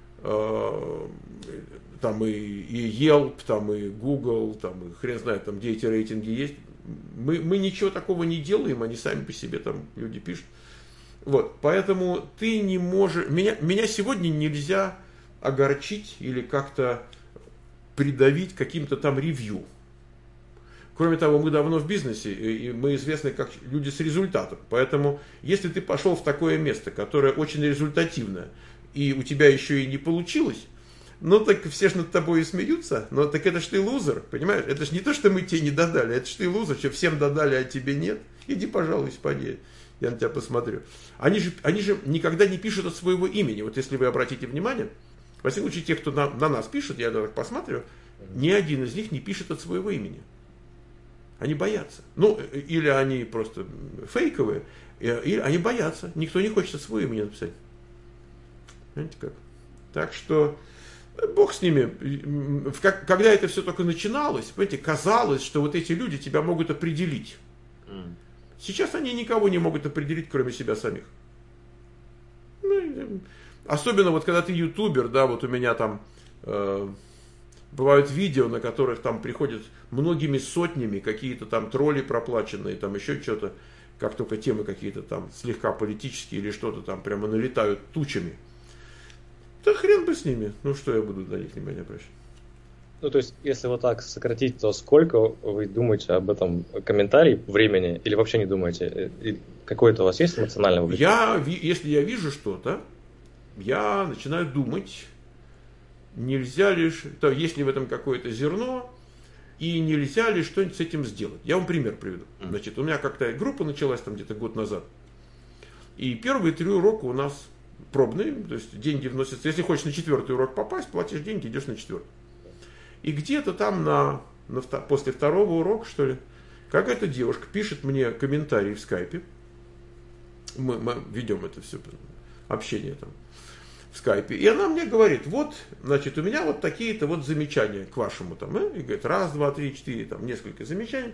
там и Yelp, там и Google, там и хрен знает, там где эти рейтинги есть. Мы ничего такого не делаем, они сами по себе там люди пишут. Вот, поэтому ты не можешь... Меня сегодня нельзя огорчить или как-то придавить каким-то там ревью. Кроме того, мы давно в бизнесе, и мы известны как люди с результатом. Поэтому, если ты пошел в такое место, которое очень результативное, и у тебя еще и не получилось, ну так все же над тобой и смеются, но так это ж ты лузер, понимаешь? Это ж не то, что мы тебе не додали, это ж ты лузер, что всем додали, а тебе нет. Иди, пожалуйста, поди, я на тебя посмотрю. Они же никогда не пишут от своего имени. Вот если вы обратите внимание, во всяком случае, те, кто на нас пишет, я так посмотрю, ни один из них не пишет от своего имени. Они боятся. Ну, или они просто фейковые, или они боятся. Никто не хочет свое имя написать. Знаете как? Так что, бог с ними. Когда это все только начиналось, понимаете, казалось, что вот эти люди тебя могут определить. Сейчас они никого не могут определить, кроме себя самих. Особенно вот когда ты ютубер, да, вот у меня там... Бывают видео, на которых там приходят многими сотнями какие-то там тролли проплаченные, там еще что-то, как только темы какие-то там слегка политические или что-то там прямо налетают тучами. Да хрен бы с ними, ну что я буду на них внимание обращать. Ну, то есть, если вот так сократить, то сколько вы думаете об этом комментарии времени или вообще не думаете? Какое-то у вас есть эмоциональное вовлечение? Если я вижу что-то, я начинаю думать, нельзя ли, есть ли в этом какое-то зерно, и нельзя ли что-нибудь с этим сделать. Я вам пример приведу. Значит, у меня как-то группа началась там где-то год назад, и первые 3 урока у нас пробные, то есть деньги вносятся. Если хочешь на 4-й урок попасть, платишь деньги, идешь на 4-й. И где-то там после 2-го урока, что ли, какая-то девушка пишет мне комментарий в скайпе. Мы ведем это все общение там в скайпе. И она мне говорит, вот, значит, у меня вот такие-то вот замечания к вашему там. И говорит, 1, 2, 3, 4, там несколько замечаний.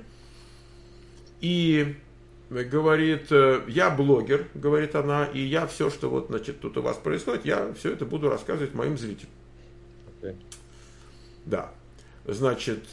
И говорит, я блогер, говорит она, и я все, что вот, значит, тут у вас происходит, я все это буду рассказывать моим зрителям. Okay. Да. Значит,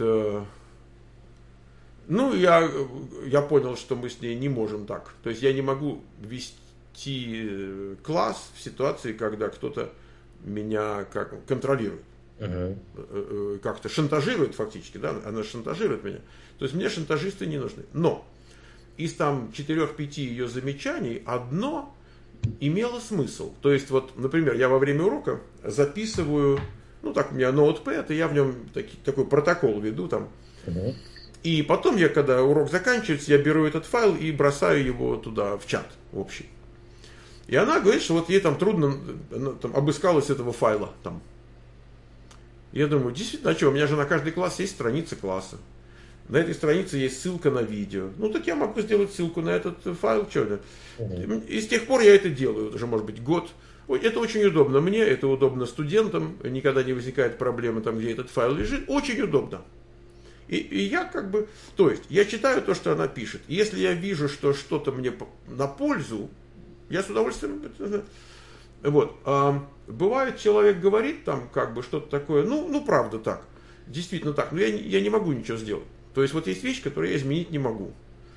ну, я понял, что мы с ней не можем так. То есть я не могу вести класс в ситуации, когда кто-то меня контролирует. Uh-huh. Как-то шантажирует фактически, да, она шантажирует меня. То есть мне шантажисты не нужны. Но из там 4-5 ее замечаний одно имело смысл. То есть вот, например, я во время урока записываю, ну так у меня ноутпэд, и я в нем такой протокол веду там. Uh-huh. И потом я, когда урок заканчивается, я беру этот файл и бросаю его туда в чат общий. И она говорит, что вот ей там трудно, она там обыскалась этого файла там. Я думаю, действительно, а что, у меня же на каждый класс есть страница класса. На этой странице есть ссылка на видео. Ну так я могу сделать ссылку на этот файл, что-то. Uh-huh. И с тех пор я это делаю, уже может быть год. Это очень удобно мне, это удобно студентам, никогда не возникает проблемы там, где этот файл лежит. Очень удобно. И я как бы, то есть, я читаю то, что она пишет. Если я вижу, что что-то мне на пользу, я с удовольствием... Вот. Бывает, человек говорит там как бы что-то такое, ну правда так, действительно так, но я не могу ничего сделать. То есть, вот есть вещь, которую я изменить не могу.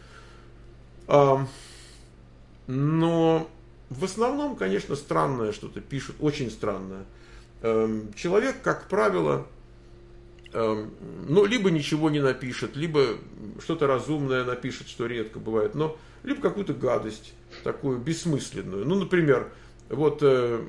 Но в основном, конечно, странное что-то пишут, очень странное. Человек, как правило... ну, либо ничего не напишет, либо что-то разумное напишет, что редко бывает, но либо какую-то гадость, такую бессмысленную. Ну, например, вот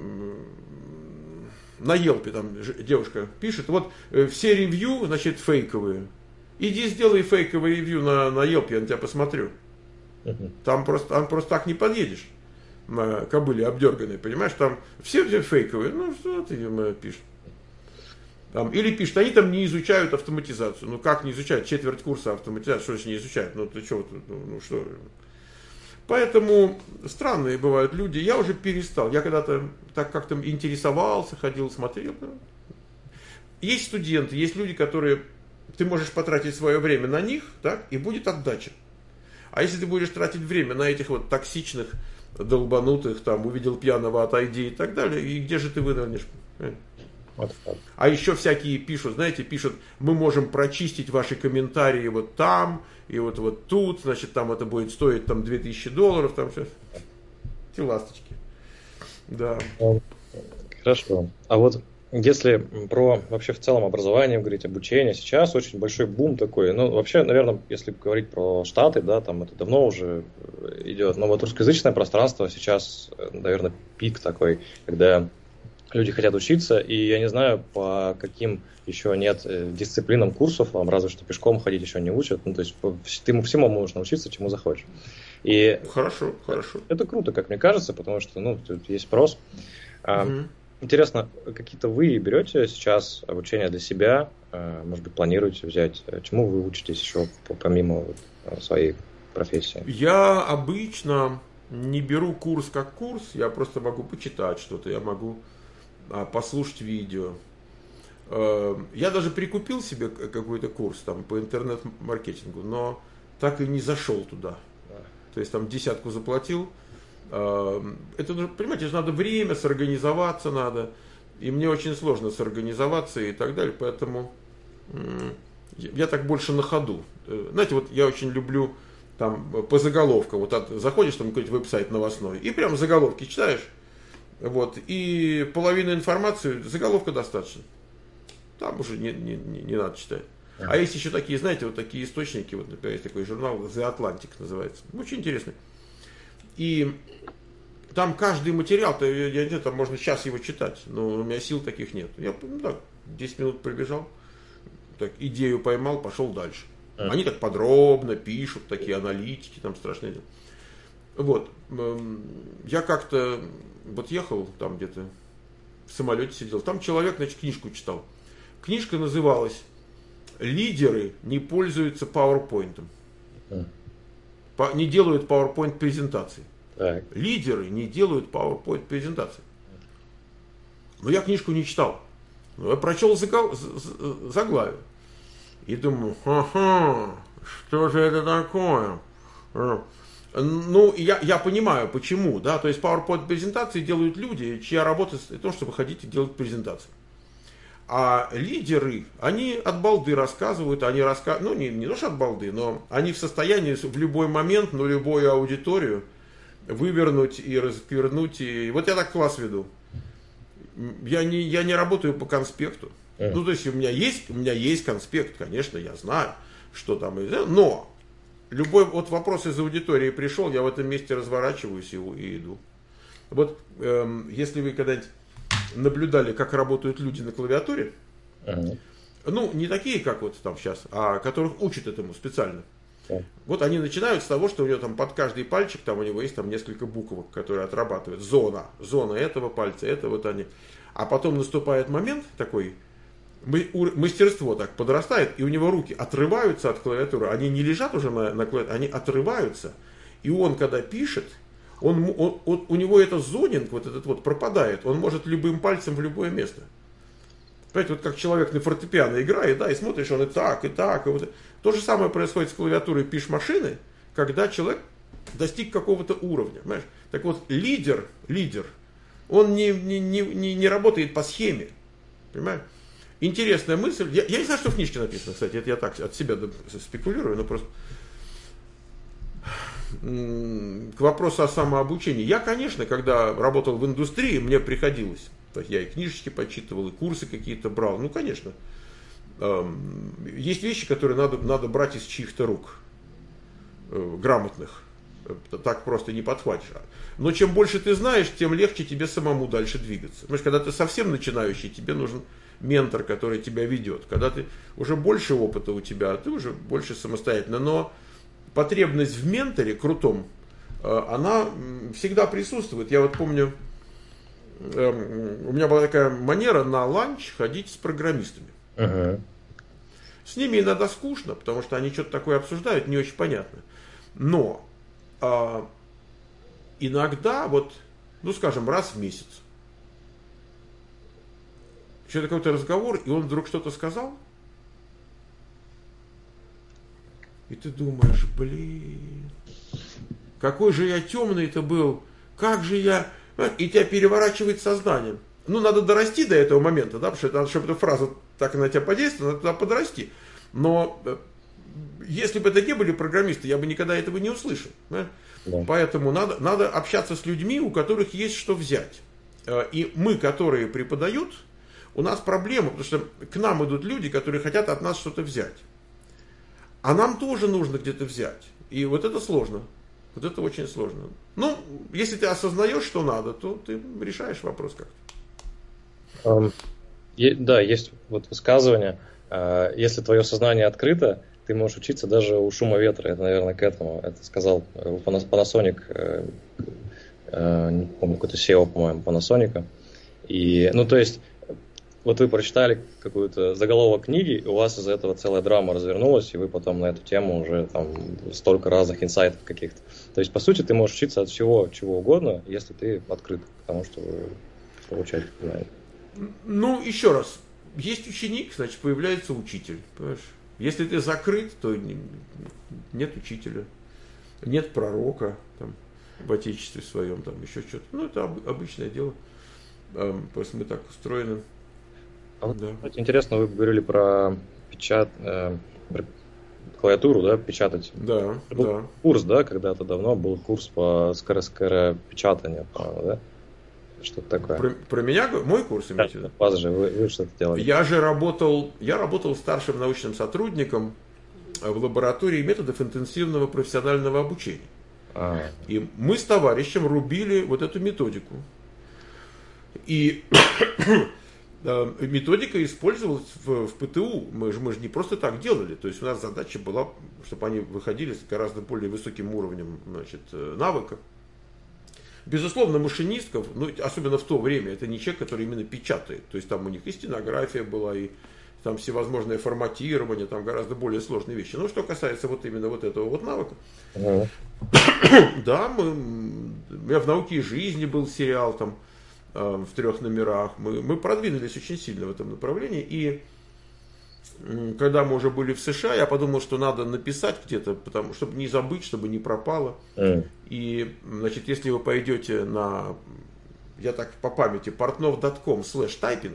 на Yelp там девушка пишет, вот все ревью, значит, фейковые. Иди сделай фейковое ревью на Yelp, я на тебя посмотрю. Там просто так не подъедешь на кобыле обдерганной, понимаешь, там все фейковые, ну, что ты пишешь. Там, или пишут, они там не изучают автоматизацию. Ну как не изучают? Четверть курса автоматизации, что же не изучают? Ну ты что? Ну что? Поэтому странные бывают люди. Я уже перестал. Я когда-то так как-то интересовался, ходил, смотрел. Есть студенты, есть люди, которые ты можешь потратить свое время на них, так, и будет отдача. А если ты будешь тратить время на этих вот токсичных, долбанутых, там, увидел пьяного, отойди и так далее, и где же ты вынырнешь? А еще всякие пишут, знаете, мы можем прочистить ваши комментарии вот там, и вот тут, значит, там это будет стоить там $2000, там все. Эти ласточки. Да. Хорошо. А вот Если про вообще в целом образование говорить, обучение, сейчас очень большой бум такой. Ну, вообще, наверное, если говорить про Штаты, да, там это давно уже идет. Но вот русскоязычное пространство сейчас, наверное, пик такой, когда люди хотят учиться, и я не знаю, по каким еще нет дисциплинам курсов, вам разве что пешком ходить еще не учат. Ну, то есть ты всему можешь научиться, чему захочешь. И Хорошо, хорошо. это круто, как мне кажется, потому что, ну, тут есть спрос. Угу. Интересно, какие-то вы берете сейчас обучение для себя, может быть, планируете взять? Чему вы учитесь еще помимо своей профессии? Я обычно не беру курс как курс, я просто могу почитать что-то, я могу послушать видео. Я даже прикупил себе какой-то курс там по интернет-маркетингу, но так и не зашел туда. То есть там 10 заплатил. Это, понимаете, же надо время, сорганизоваться надо. И мне очень сложно сорганизоваться и так далее, поэтому я так больше на ходу. Знаете, вот я очень люблю там по заголовкам, вот заходишь там какой-нибудь веб-сайт новостной, и прям заголовки читаешь, вот, и половину информации, заголовка достаточно. Там уже не надо читать. А есть еще такие, знаете, вот такие источники, вот, например, есть такой журнал The Atlantic называется, очень интересный. И там каждый материал, я не знаю, там можно час его читать, но у меня сил таких нет. Я, ну, так, 10 минут пробежал, так, идею поймал, пошел дальше. Они так подробно пишут, такие аналитики, там страшные. Вот, я как-то вот ехал там где-то, в самолете сидел, там человек, значит, книжку читал. Книжка называлась «Лидеры не пользуются PowerPoint». Не делают PowerPoint презентации. Так. Лидеры не делают PowerPoint презентации. Но я книжку не читал. Но я прочел заглавие. И думаю, ага, что же это такое? Ну, я понимаю, почему, да, то есть PowerPoint презентации делают люди, чья работа в том, чтобы ходить и делать презентации. А лидеры, они от балды рассказывают, они рассказывают, ну, не то, что от балды, но они в состоянии в любой момент, на любую аудиторию вывернуть и развернуть. И вот я так класс веду. Я не работаю по конспекту. Ну, то есть у меня есть конспект, конечно, я знаю, что там, но любой вот вопрос из аудитории пришел, я в этом месте разворачиваюсь и иду. Вот если вы когда-нибудь наблюдали, как работают люди на клавиатуре, ну, не такие, как вот там сейчас, а которых учат этому специально. Вот они начинают с того, что у него там под каждый пальчик, там у него есть там несколько буквок, которые отрабатывают. Зона этого пальца, это вот они. А потом наступает момент такой, мастерство так подрастает, и у него руки отрываются от клавиатуры. Они не лежат уже на клавиатуре, они отрываются. И он, когда пишет, у него этот зонинг, вот этот вот пропадает. Он может любым пальцем в любое место. Понимаете, вот как человек на фортепиано играет, да, и смотришь, он и так, и вот. То же самое происходит с клавиатурой пиш-машины, когда человек достиг какого-то уровня. Понимаешь? Так вот, лидер, он не работает по схеме. Понимаешь? Интересная мысль. Я не знаю, что в книжке написано, кстати, это я так от себя спекулирую, но просто к вопросу о самообучении. Я, конечно, когда работал в индустрии, мне приходилось. То есть я и книжечки почитывал, и курсы какие-то брал. Ну, конечно. Есть вещи, которые надо брать из чьих-то рук. Грамотных. Так просто не подхватишь. Но чем больше ты знаешь, тем легче тебе самому дальше двигаться. Понимаешь, когда ты совсем начинающий, тебе нужен ментор, который тебя ведет. Когда ты уже больше опыта у тебя, ты уже больше самостоятельно. Но потребность в менторе крутом, она всегда присутствует. Я вот помню, у меня была такая манера на ланч ходить с программистами. С ними иногда скучно, потому что они что-то такое обсуждают, не очень понятно. Но иногда, вот, ну скажем, раз в месяц, что-то какой-то разговор, и он вдруг что-то сказал, и ты думаешь, блин, какой же я темный это был, как же я... И тебя переворачивает сознание. Ну, надо дорасти до этого момента, да, потому что надо, чтобы эта фраза так на тебя подействовала, надо туда подрасти. Но если бы это не были программисты, я бы никогда этого не услышал. Да? Да. Поэтому надо общаться с людьми, у которых есть что взять. И мы, которые преподают, у нас проблема, потому что к нам идут люди, которые хотят от нас что-то взять. А нам тоже нужно где-то взять. И вот это сложно. Вот это очень сложно. Ну, если ты осознаешь, что надо, то ты решаешь вопрос как-то. Да, есть вот высказывание, если твое сознание открыто, ты можешь учиться даже у шума ветра. Это, наверное, к этому. Это сказал Panasonic, не помню, какой-то SEO, по-моему, Panasonic. И, ну, то есть, вот вы прочитали какую-то заголовок книги, и у вас из-за этого целая драма развернулась, и вы потом на эту тему уже там столько разных инсайтов каких-то. То есть, по сути, ты можешь учиться от всего, чего угодно, если ты открыт к тому, чтобы получать знания. Ну, еще раз. Есть ученик, значит, появляется учитель. Понимаешь? Если ты закрыт, то нет учителя, нет пророка там, в отечестве своем, там еще что-то. Ну, это обычное дело. Просто мы так устроены. Вот, да. Интересно, вы говорили про клавиатуру, да, печатать. Да, был да. Курс, да, когда-то давно был курс по скоропечатанию, по-моему, да? Что-то такое. Про меня? Мой курс имеете в виду? Вас же, вы что-то делали. Я работал старшим научным сотрудником в лаборатории методов интенсивного профессионального обучения. И мы с товарищем рубили вот эту методику. И методика использовалась в ПТУ. Мы же не просто так делали. То есть у нас задача была, чтобы они выходили с гораздо более высоким уровнем, значит, навыков. Безусловно, машинистков, ну, особенно в то время, это не человек, который именно печатает. То есть там у них и стенография была, и там всевозможное форматирование, там гораздо более сложные вещи. Но что касается вот именно вот этого вот навыка, да, у меня в «Науке и жизни» был сериал там в 3 номерах. Мы продвинулись очень сильно в этом направлении. И когда мы уже были в США, я подумал, что надо написать где-то, чтобы не забыть, чтобы не пропало. И, значит, если вы пойдете на, я так по памяти, portnov.com/typing,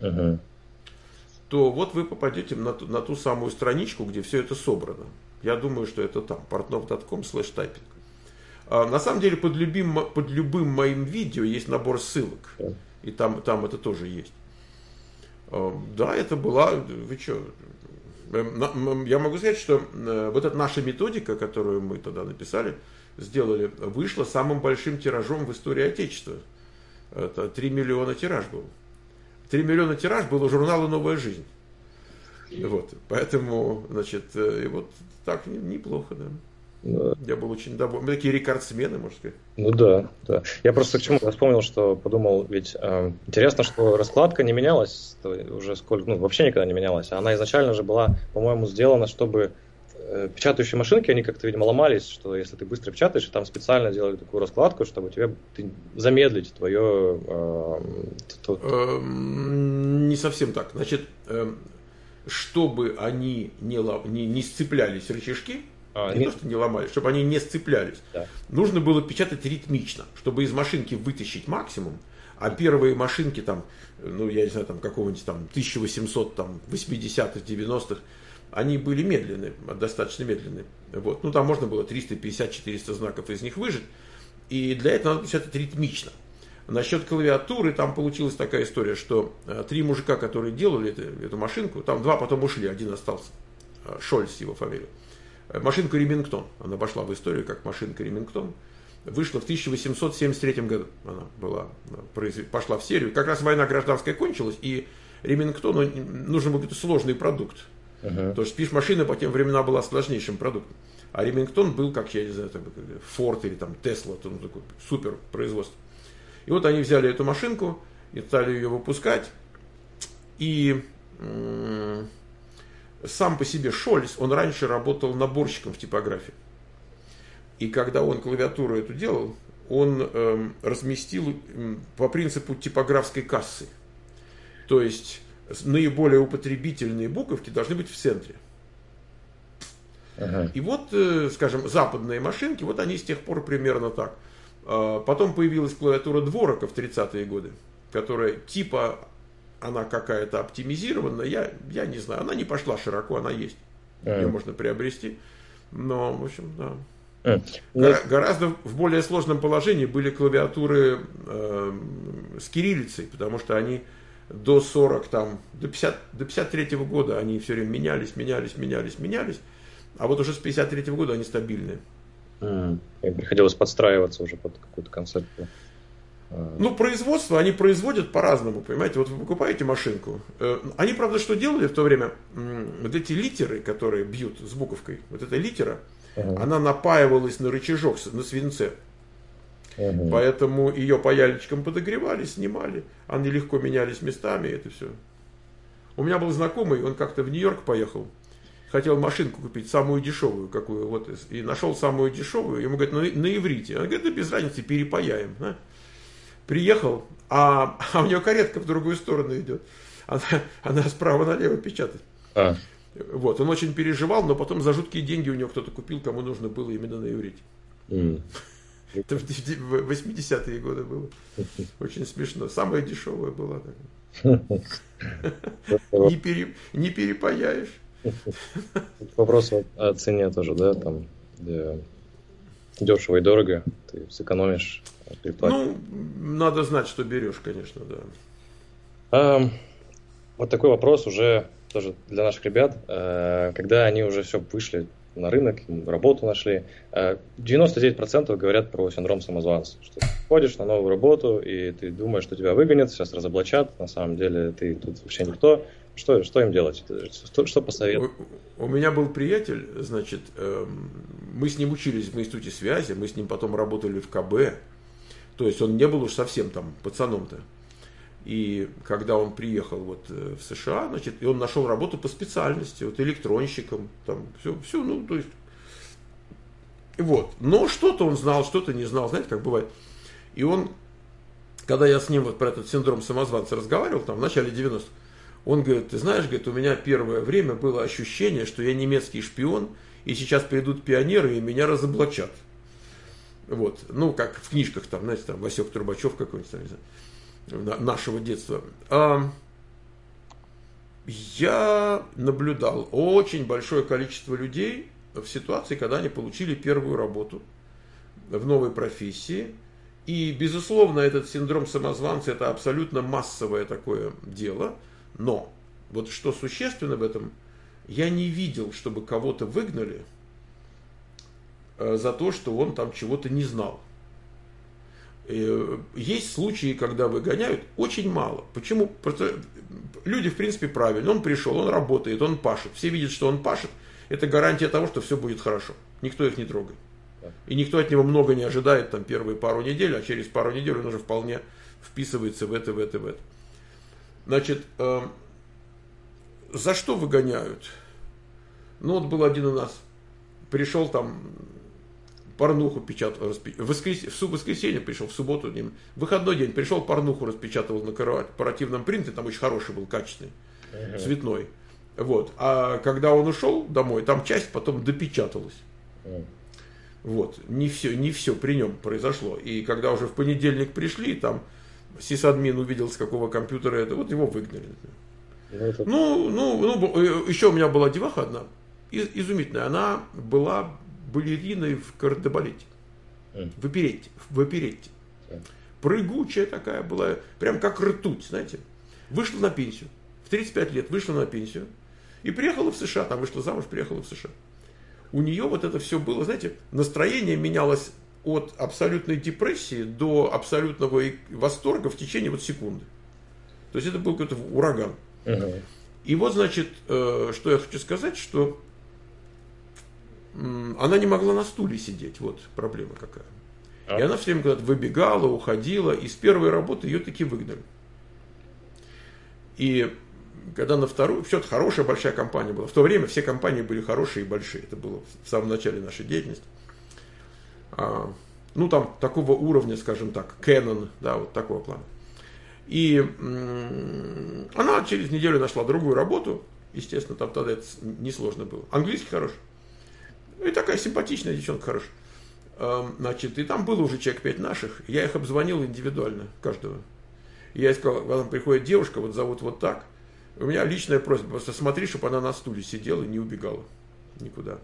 то вот вы попадете на ту самую страничку, где все это собрано. Я думаю, что это там, portnov.com/typing. На самом деле, под любым моим видео есть набор ссылок. И там это тоже есть. Да, это была, вы что, я могу сказать, что вот эта наша методика, которую мы тогда написали, сделали, вышла самым большим тиражом в истории Отечества. Это 3 миллиона тираж был. 3 миллиона тираж был у журнала «Новая жизнь». Вот, поэтому, значит, и вот так неплохо, да. Да. Я был очень доволен. Мы такие рекордсмены, можно сказать. Ну да, да. Я просто к чему вспомнил, что подумал, ведь интересно, что раскладка не менялась уже сколько, ну вообще никогда не менялась. Она изначально же была, по-моему, сделана, чтобы печатающие машинки, они как-то, видимо, ломались, что если ты быстро печатаешь, там специально делали такую раскладку, чтобы замедлить твое... Не совсем так. Значит, чтобы они не сцеплялись рычажки, не то, что не ломались, чтобы они не сцеплялись. Да. Нужно было печатать ритмично, чтобы из машинки вытащить максимум, а первые машинки там, ну я не знаю, там какого-нибудь там 1880-х, 90-х, они были медленные, достаточно медленные. Вот. Ну там можно было 350-400 знаков из них выжать, и для этого надо печатать ритмично. Насчет клавиатуры, там получилась такая история, что 3 мужика, которые делали эту машинку, там 2 потом ушли, один остался, Шольц его фамилия. Машинка Ремингтон, она вошла в историю как машинка Ремингтон, вышла в 1873 году, она пошла в серию, как раз война гражданская кончилась, и Ремингтону нужен был какой-то сложный продукт, потому что пиш-машина по тем временам была сложнейшим продуктом, а Ремингтон был, как я не знаю, Форд или там Тесла, такой супер производство. И вот они взяли эту машинку и стали ее выпускать, и сам по себе Шольц, он раньше работал наборщиком в типографии. И когда он клавиатуру эту делал, он разместил по принципу типографской кассы. То есть наиболее употребительные буковки должны быть в центре. И вот, скажем, западные машинки, вот они с тех пор примерно так. Потом появилась клавиатура Дворока в 30-е годы, которая типа... Она какая-то оптимизированная, я не знаю, она не пошла широко, она есть. Ее можно приобрести. Но, в общем, да. Гораздо в более сложном положении были клавиатуры с кириллицей, потому что они до 40, там, до 53 года они все время менялись. А вот уже с 53 года они стабильные. И приходилось подстраиваться уже под какую-то концепцию. Ну, производство, они производят по-разному, понимаете. Вот вы покупаете машинку. Они, правда, что делали в то время? Вот эти литеры, которые бьют с буковкой, вот эта литера, она напаивалась на рычажок, на свинце. Поэтому ее паяльничком подогревали, снимали. Они легко менялись местами, это все. У меня был знакомый, он как-то в Нью-Йорк поехал. Хотел машинку купить, самую дешевую какую. Вот, и нашел самую дешевую. Ему говорят, на иврите. Он говорит, да без разницы, перепаяем. Да? Приехал, а у него каретка в другую сторону идет. Она справа налево печатает. Вот, он очень переживал, но потом за жуткие деньги у него кто-то купил, кому нужно было именно на иврите. Это в 80-е годы было. Очень смешно. Самая дешевая была. Не перепаяешь. Вопрос о цене тоже, да? Там, дешево и дорого. Ты сэкономишь. Ну, надо знать, что берешь, конечно, да. Вот такой вопрос уже тоже для наших ребят. Когда они уже все вышли на рынок, работу нашли, 99% говорят про синдром самозванца. Что ты ходишь на новую работу, и ты думаешь, что тебя выгонят, сейчас разоблачат, на самом деле ты тут вообще никто. Что им делать? Что посоветуешь? У меня был приятель, значит, мы с ним учились в институте связи, мы с ним потом работали в КБ. То есть он не был уж совсем там пацаном-то. И когда он приехал вот в США, значит, и он нашел работу по специальности, вот электронщиком, там все, ну, то есть, вот. Но что-то он знал, что-то не знал, знаете, как бывает. И он, когда я с ним вот про этот синдром самозванца разговаривал, там, в начале 90-х, он говорит, ты знаешь, говорит, у меня первое время было ощущение, что я немецкий шпион, и сейчас придут пионеры и меня разоблачат. Вот, ну, как в книжках, там, знаете, там, Васек Трубачев какой-нибудь, там, не знаю, нашего детства. Я наблюдал очень большое количество людей в ситуации, когда они получили первую работу в новой профессии. И, безусловно, этот синдром самозванца – это абсолютно массовое такое дело. Но, вот что существенно в этом, я не видел, чтобы кого-то выгнали за то, что он там чего-то не знал. Есть случаи, когда выгоняют, очень мало. Почему? Просто люди, в принципе, правильно. Он пришел, он работает, он пашет. Все видят, что он пашет. Это гарантия того, что все будет хорошо. Никто их не трогает. И никто от него много не ожидает там первые пару недель, а через пару недель он уже вполне вписывается в это. Значит, за что выгоняют? Ну, вот был один у нас, пришел там, порнуху печатал, в воскресенье пришел, в субботу, в выходной день пришел, порнуху распечатывал на корпоративном принтере, там очень хороший был, качественный, цветной. Вот. А когда он ушел домой, там часть потом допечаталась. Вот. Не все при нем произошло. И когда уже в понедельник пришли, там сисадмин увидел, с какого компьютера это, вот его выгнали. Еще у меня была деваха одна, изумительная, она была балериной в кардебалете, в оперетте. Прыгучая такая была, прям как ртуть, знаете. Вышла на пенсию, в 35 лет вышла на пенсию и приехала в США, там вышла замуж, приехала в США. У нее вот это все было, знаете, настроение менялось от абсолютной депрессии до абсолютного восторга в течение вот секунды. То есть это был какой-то ураган. И вот, значит, что я хочу сказать, что она не могла на стуле сидеть, вот проблема какая. И она все время куда-то выбегала, уходила, и с первой работы ее таки выгнали. И когда на вторую, все, это хорошая большая компания была. В то время все компании были хорошие и большие. Это было в самом начале нашей деятельности. Ну, там такого уровня, скажем так, Canon, да, вот такого плана. И она через неделю нашла другую работу. Естественно, там тогда это несложно было. Английский хороший. И такая симпатичная девчонка хорошая. Значит, и там было уже человек 5 наших. Я их обзвонил индивидуально, каждого. И я ей сказал, когда приходит девушка, вот зовут вот так. У меня личная просьба, просто смотри, чтобы она на стуле сидела и не убегала никуда.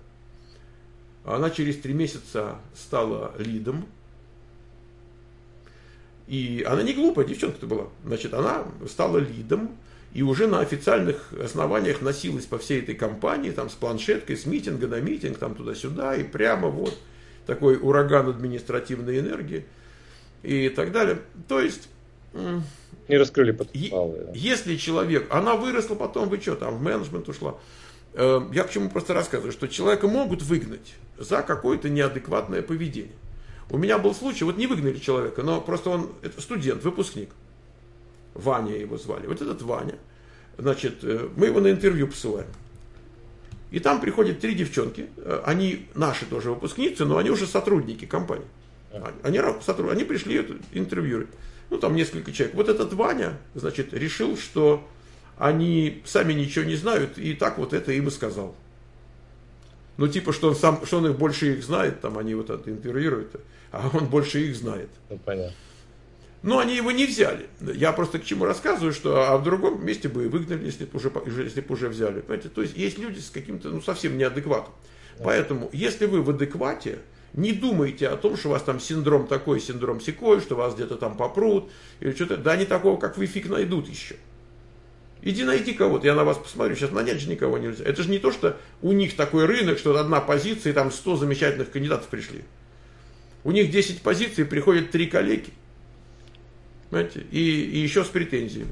Она через 3 месяца стала лидом. И она не глупая девчонка-то была. Значит, она стала лидом и уже на официальных основаниях носилась по всей этой компании, там, с планшеткой, с митинга на митинг, там, туда-сюда, и прямо вот такой ураган административной энергии и так далее. То есть... Не раскрыли потенциалы. Если человек... Она выросла потом, вы что, там, в менеджмент ушла. Я к чему просто рассказываю, что человека могут выгнать за какое-то неадекватное поведение. У меня был случай, вот не выгнали человека, но просто он, это студент, выпускник. Ваня его звали. Вот этот Ваня, значит, мы его на интервью посылаем. И там приходят 3 девчонки, они наши тоже выпускницы, но они уже сотрудники компании. Они пришли интервьюировать. Ну, там несколько человек. Вот этот Ваня, значит, решил, что они сами ничего не знают, и так вот это им и сказал. Ну, типа, что он их больше их знает, там они вот это интервьюируют, а он больше их знает. Ну, понятно. Но они его не взяли. Я просто к чему рассказываю, что в другом месте бы и выгнали, если бы уже взяли. Понимаете? То есть есть люди с каким-то, ну, совсем неадекватом. Поэтому, если вы в адеквате, не думайте о том, что у вас там синдром такой, синдром сякой, что вас где-то там попрут, или что-то. Да они такого, как вы, фиг найдут еще. Иди найди кого-то, я на вас посмотрю, сейчас нанять же никого нельзя. Это же не то, что у них такой рынок, что одна позиция, и там 100 замечательных кандидатов пришли. У них 10 позиций, приходят 3 коллеги. Понимаете? И еще с претензиями.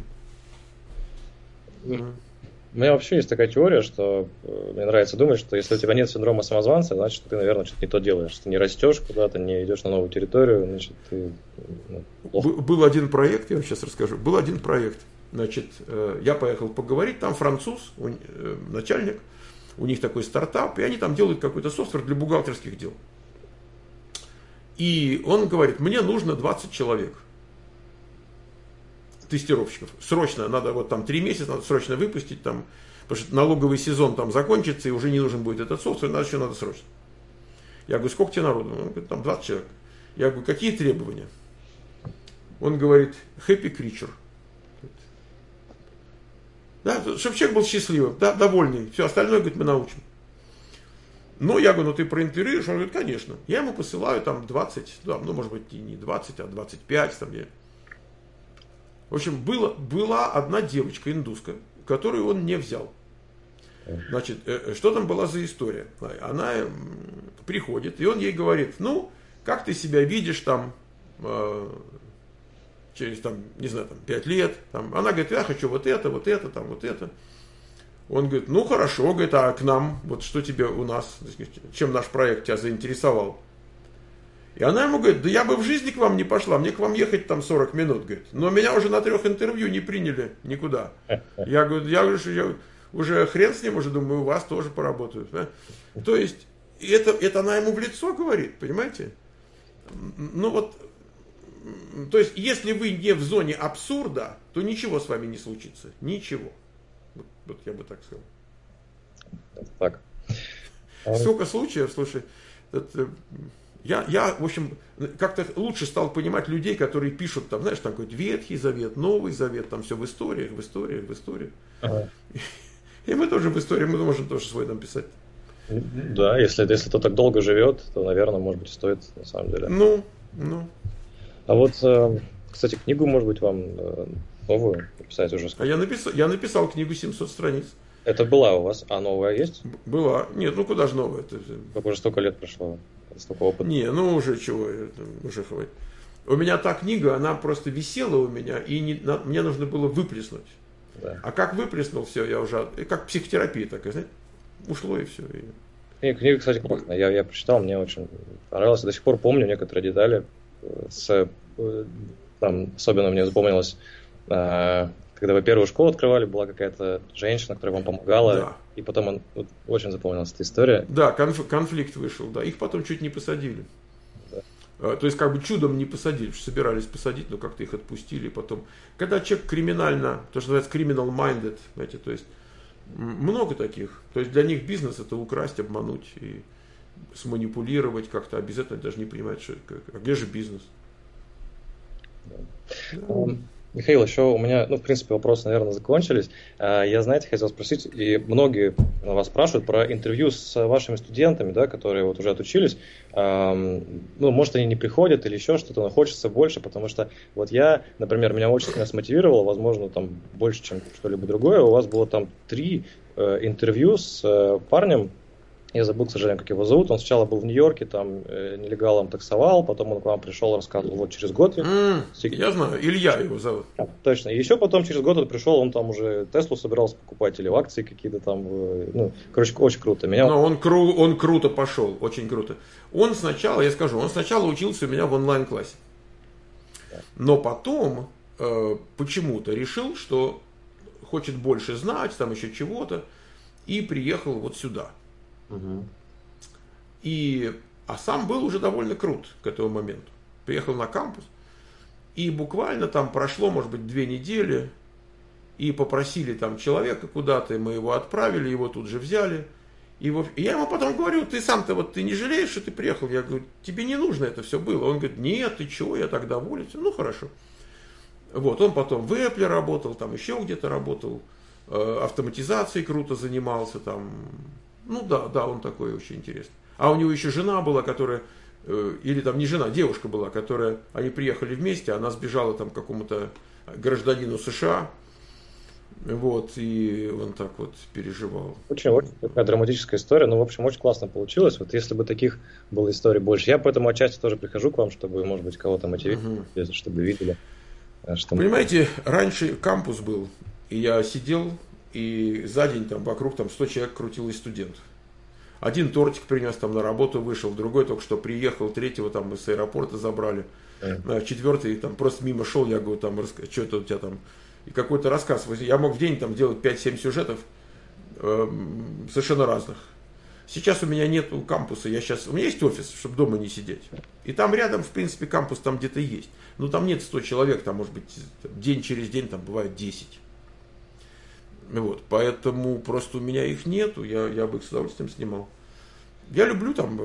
У меня вообще есть такая теория, что мне нравится думать, что если у тебя нет синдрома самозванца, значит, ты, наверное, что-то не то делаешь. Ты не растешь куда-то, не идешь на новую территорию, значит, ты плохо. Был один проект, я вам сейчас расскажу. Был один проект. Значит, я поехал поговорить, там француз, начальник, у них такой стартап, и они там делают какой-то софтвер для бухгалтерских дел. И он говорит, мне нужно 20 человек. Тестировщиков. Срочно, надо вот там 3 месяца, надо срочно выпустить, там, потому что налоговый сезон там закончится, и уже не нужен будет этот софтвер, надо срочно. Я говорю, сколько тебе народу? Он говорит, там 20 человек. Я говорю, какие требования? Он говорит, happy creature. Да, чтобы человек был счастливым, да, довольный. Все остальное, говорит, мы научим. Но я говорю, ну ты проинтервьюируешь? Он говорит, конечно. Я ему посылаю там 20, да, ну может быть и не 20, а 25. Там, В общем, была одна девочка, индуска, которую он не взял. Значит, что там была за история? Она приходит, и он ей говорит, ну, как ты себя видишь там через, там, не знаю, там, 5 лет. Там. Она говорит, я хочу вот это, там, вот это. Он говорит, ну, хорошо, говорит, а к нам, вот что тебе у нас, чем наш проект тебя заинтересовал? И она ему говорит, да я бы в жизни к вам не пошла, мне к вам ехать там 40 минут, говорит. Но меня уже на 3 интервью не приняли никуда. Я говорю, что я уже хрен с ним, уже думаю, у вас тоже поработают. То есть, это она ему в лицо говорит, понимаете? Ну вот, то есть, если вы не в зоне абсурда, то ничего с вами не случится. Ничего. Вот я бы так сказал. Так. Сколько случаев, слушай, я, в общем, как-то лучше стал понимать людей, которые пишут, там, знаешь, там какой-то Ветхий Завет, Новый Завет, там все в историях. Ага. И мы тоже в истории, мы можем тоже свой там писать. Да, если кто так долго живет, то, наверное, может быть, стоит, на самом деле. Ну. А вот, кстати, книгу, может быть, вам новую написать уже? А я написал книгу 700 страниц. Это была у вас, а новая есть? Была. Нет, ну куда же новая? Как уже столько лет прошло, столько опыта. Не, ну уже чего, уже хватит. У меня та книга, она просто висела у меня, и мне нужно было выплеснуть. Да. А как выплеснул, все, я уже, как психотерапия такая, знаете, ушло и все. Книга, кстати, классная. Я прочитал, мне очень понравилось. До сих пор помню некоторые детали. Там особенно мне запомнилось, когда вы первую школу открывали, была какая-то женщина, которая вам помогала, да. И потом очень запомнилась эта история. Да, конфликт вышел, да. Их потом чуть не посадили. Да. То есть, как бы чудом не посадили, собирались посадить, но как-то их отпустили потом. Когда человек криминально, то, что называется criminal minded, знаете, то есть много таких. То есть для них бизнес это украсть, обмануть и сманипулировать как-то, а без этого даже не понимают, что, а где же бизнес. Да. Михаил, еще у меня, в принципе, вопросы, наверное, закончились. Я, знаете, хотел спросить, и многие вас спрашивают про интервью с вашими студентами, да, которые вот уже отучились. Может, они не приходят или еще что-то, но хочется больше, потому что вот я, например, меня очень сильно смотивировало, возможно, там больше, чем что-либо другое. У вас было там 3 интервью с парнем. Я забыл, к сожалению, как его зовут. Он сначала был в Нью-Йорке, там нелегалом таксовал, потом он к вам пришел, рассказывал, вот через год. Я знаю, Илья его зовут. Точно. И еще потом через год он пришел, он там уже Теслу собирался покупать или акции какие-то там. Очень круто. Но он круто пошел, очень круто. Он сначала учился у меня в онлайн-классе. Но потом почему-то решил, что хочет больше знать, там еще чего-то, и приехал вот сюда. А сам был уже довольно крут к этому моменту. Приехал на кампус, и буквально там прошло, может быть, 2 недели, и попросили там человека куда-то, и мы его отправили, его тут же взяли. И я ему потом говорю, ты сам-то вот ты не жалеешь, что ты приехал? Я говорю, тебе не нужно это все было. Он говорит, нет, ты чего, я так доволен. Ну, хорошо. Вот, он потом в Apple работал, там еще где-то работал, автоматизацией круто занимался, там. Ну да, он такой очень интересный. А у него еще жена была, которая, или там не жена, девушка была, которая, они приехали вместе, она сбежала там к какому-то гражданину США, вот, и он так вот переживал. Очень такая драматическая история, в общем, очень классно получилось. Вот если бы таких было историй больше, я поэтому отчасти тоже прихожу к вам, чтобы, может быть, кого-то мотивировать, чтобы видели. Понимаете, раньше кампус был, и я сидел, и за день там вокруг 100 человек крутилось студентов. Один тортик принес там на работу, вышел, другой только что приехал, 3-го там из аэропорта забрали, 4-й там просто мимо шел, я говорю, там, что это у тебя там, и какой-то рассказ. Я мог в день там делать 5-7 сюжетов совершенно разных. Сейчас у меня нет кампуса, у меня есть офис, чтобы дома не сидеть. И там рядом, в принципе, кампус там где-то есть. Но там нет 100 человек, там может быть день через день там бывает 10. Вот, поэтому просто у меня их нету, я бы их с удовольствием снимал. Я люблю там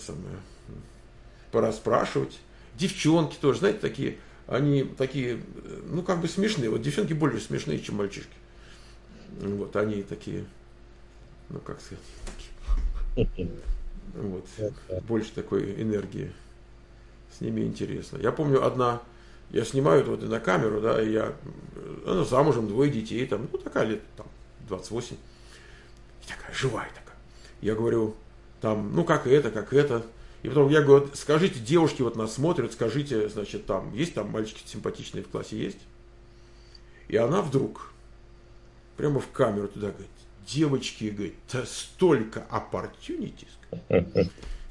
пораспрашивать. Девчонки тоже, знаете, такие, они такие, смешные. Вот девчонки более смешные, чем мальчишки. Вот, они такие, как сказать, вот, больше такой энергии. С ними интересно. Я помню, я снимаю вот на камеру, да, и она замужем, 2 детей, там, такая лет, там, 28. И такая, живая такая. Я говорю, там, как это. И потом я говорю, скажите, девушки вот нас смотрят, скажите, значит, там, есть там мальчики симпатичные в классе, есть? И она вдруг, прямо в камеру туда говорит, девочки, говорит, столько opportunities.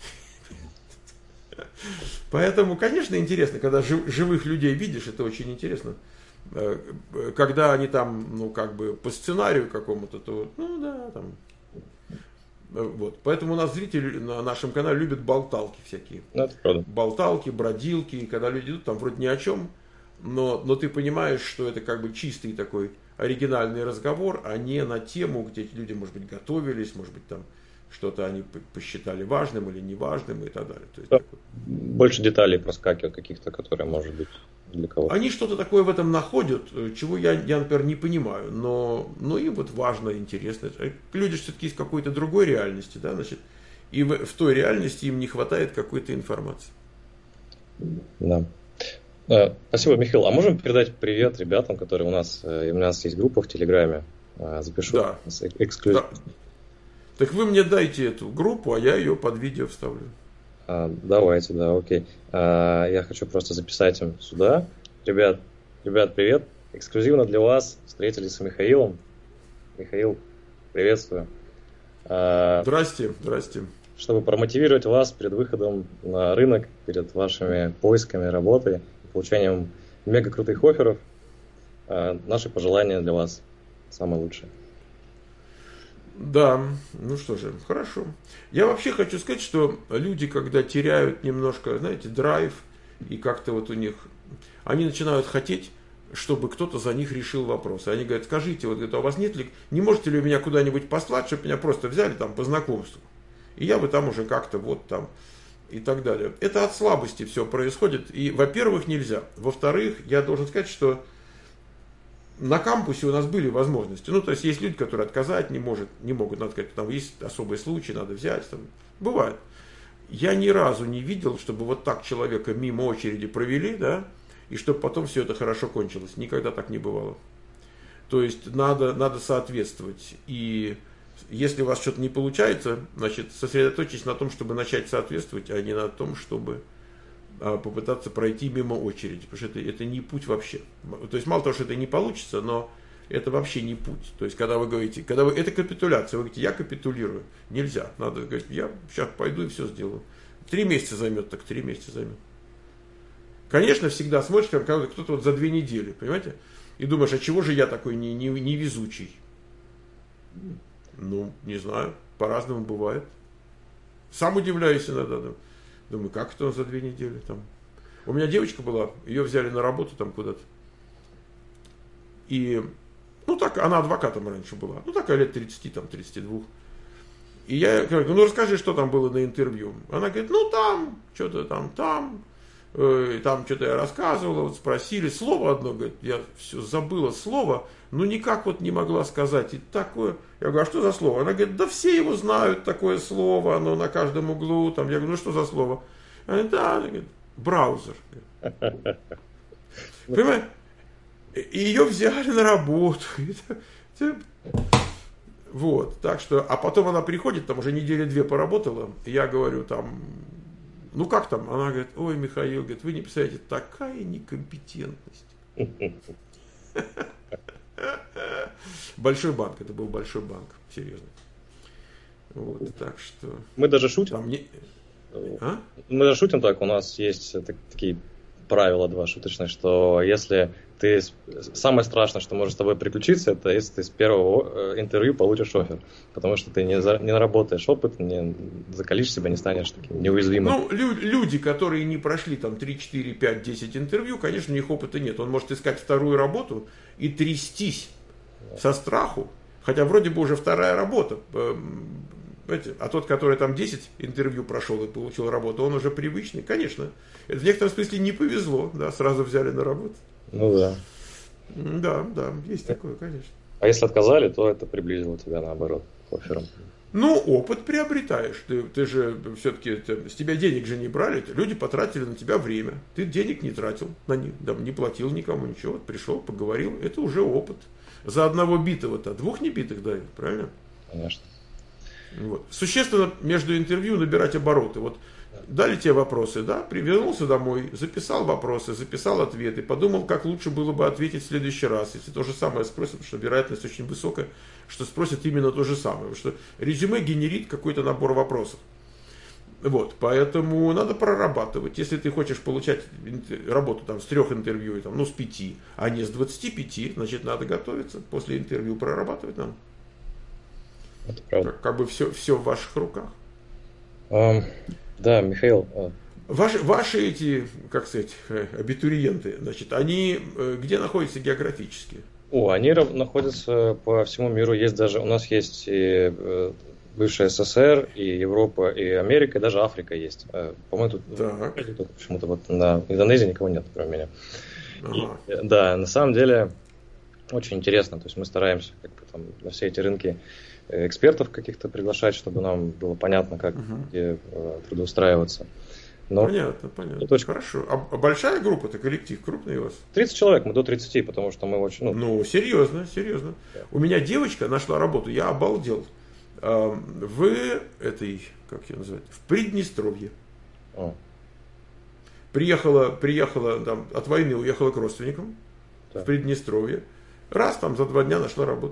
Поэтому, конечно, интересно, когда живых людей видишь, это очень интересно. Когда они там, по сценарию какому-то, то, там. Вот. Поэтому у нас зрители на нашем канале любят болталки всякие. Болталки, бродилки. И когда люди идут, там вроде ни о чем, но ты понимаешь, что это чистый такой оригинальный разговор, а не на тему, где эти люди, может быть, готовились, может быть, там что-то они посчитали важным или неважным и так далее. То есть, больше деталей проскакивают каких-то, которые, может быть, для кого-то. Они что-то такое в этом находят, чего я, например, не понимаю, но им вот важно, интересно. Люди все-таки из какой-то другой реальности, да, значит, и в той реальности им не хватает какой-то информации. Да. Спасибо, Михаил. А можем передать привет ребятам, которые у нас есть группа в Телеграме? Запишу. Да. Эксклюзив. Да. Так вы мне дайте эту группу, а я ее под видео вставлю. Давайте, да, окей. Я хочу просто записать им сюда. Ребят, привет. Эксклюзивно для вас встретились с Михаилом. Михаил, приветствую. Здрасте. Чтобы промотивировать вас перед выходом на рынок, перед вашими поисками работы, получением мега крутых офферов, наши пожелания для вас самые лучшие. Да, ну что же, хорошо. Я вообще хочу сказать, что люди, когда теряют немножко, знаете, драйв, и как-то вот у них, они начинают хотеть, чтобы кто-то за них решил вопрос. И они говорят, скажите, вот а у вас нет ли, не можете ли вы меня куда-нибудь послать, чтобы меня просто взяли там по знакомству. И я бы там уже как-то вот там и так далее. Это от слабости все происходит. И, во-первых, нельзя. Во-вторых, я должен сказать, что на кампусе у нас были возможности. Ну, то есть есть люди, которые отказать не могут, надо сказать, там есть особые случаи, надо взять, там, бывает. Я ни разу не видел, чтобы вот так человека мимо очереди провели, да, и чтобы потом все это хорошо кончилось. Никогда так не бывало. То есть надо соответствовать. И если у вас что-то не получается, значит, сосредоточьтесь на том, чтобы начать соответствовать, а не на том, чтобы попытаться пройти мимо очереди. Потому что это не путь вообще. То есть мало того, что это не получится, но это вообще не путь. То есть когда вы говорите, это капитуляция, вы говорите, я капитулирую. Нельзя. Надо говорить, я сейчас пойду и все сделаю. 3 месяца займет, так 3 месяца займет. Конечно, всегда смотришь, как кто-то вот за 2 недели, понимаете? И думаешь, а чего же я такой невезучий? Ну, не знаю, по-разному бывает. Сам удивляюсь иногда. Думаю, как это он за 2 недели там. У меня девочка была, ее взяли на работу там куда-то. И, ну так, она адвокатом раньше была. Ну такая лет 30, там, 32. И я говорю, ну расскажи, что там было на интервью. Она говорит, ну там, что-то там что-то я рассказывала, вот спросили, слово одно, говорит, я все забыла слово, но никак вот не могла сказать. И такое, я говорю, а что за слово? Она говорит, да все его знают, такое слово, оно на каждом углу, там, я говорю, ну что за слово? Она говорит, да, она говорит, браузер. Понимаешь? И ее взяли на работу. Вот, так что, а потом она приходит, там уже 2 недели поработала, и я говорю, там, ну как там? Она говорит, ой, Михаил, говорит, вы не представляете, такая некомпетентность. Большой банк, это был большой банк, серьезно. Вот, так что... Мы даже шутим. Мы даже шутим так, у нас есть такие правила 2 шуточные, что если ты... Самое страшное, что может с тобой приключиться, это если ты с первого интервью получишь оффер. Потому что ты не наработаешь опыт, не закалишь себя, не станешь таким неуязвимым. Ну, люди, которые не прошли там 3, 4, 5, 10 интервью, конечно, у них опыта нет. Он может искать вторую работу и трястись со страху. Хотя вроде бы уже 2-я работа. А тот, который там 10 интервью прошел и получил работу, он уже привычный. Конечно, это в некотором смысле не повезло, да, сразу взяли на работу. Ну да. Да, есть такое, конечно. А если отказали, то это приблизило тебя наоборот к офферам. Ну, опыт приобретаешь. Ты же все-таки, с тебя денег же не брали, люди потратили на тебя время. Ты денег не тратил на них, не платил никому ничего. Пришел, поговорил, это уже опыт. За одного битого-то 2 небитых дают, правильно? Конечно. Вот. Существенно между интервью набирать обороты. Вот дали тебе вопросы, да, вернулся домой, записал вопросы, записал ответы, подумал, как лучше было бы ответить в следующий раз. Если то же самое спросят, потому что вероятность очень высокая, что спросят именно то же самое. Потому что резюме генерит какой-то набор вопросов. Вот, поэтому надо прорабатывать. Если ты хочешь получать работу там, с 3 интервью, там, ну с 5, а не с 25, значит надо готовиться. После интервью прорабатывать надо. Это правда. Как бы все в ваших руках. Да, Михаил. Ваши эти, как сказать, абитуриенты, значит, они где находятся географически? Они находятся по всему миру. Есть даже, у нас есть и бывшая СССР, и Европа, и Америка, и даже Африка есть. По-моему, тут почему-то вот на Индонезии никого нет, кроме меня. Ага. Да, на самом деле очень интересно. То есть мы стараемся как бы там на все эти рынки экспертов каких-то приглашать, чтобы нам было понятно, как где трудоустраиваться. Но понятно. Очень... Хорошо. А большая группа-то, коллектив крупный у вас? 30 человек, мы до 30, потому что мы очень... Ну, серьезно. Да. У меня девочка нашла работу, я обалдел. В этой, как ее называют, в Приднестровье. Приехала там, от войны уехала к родственникам в Приднестровье. Раз там за 2 дня нашла работу.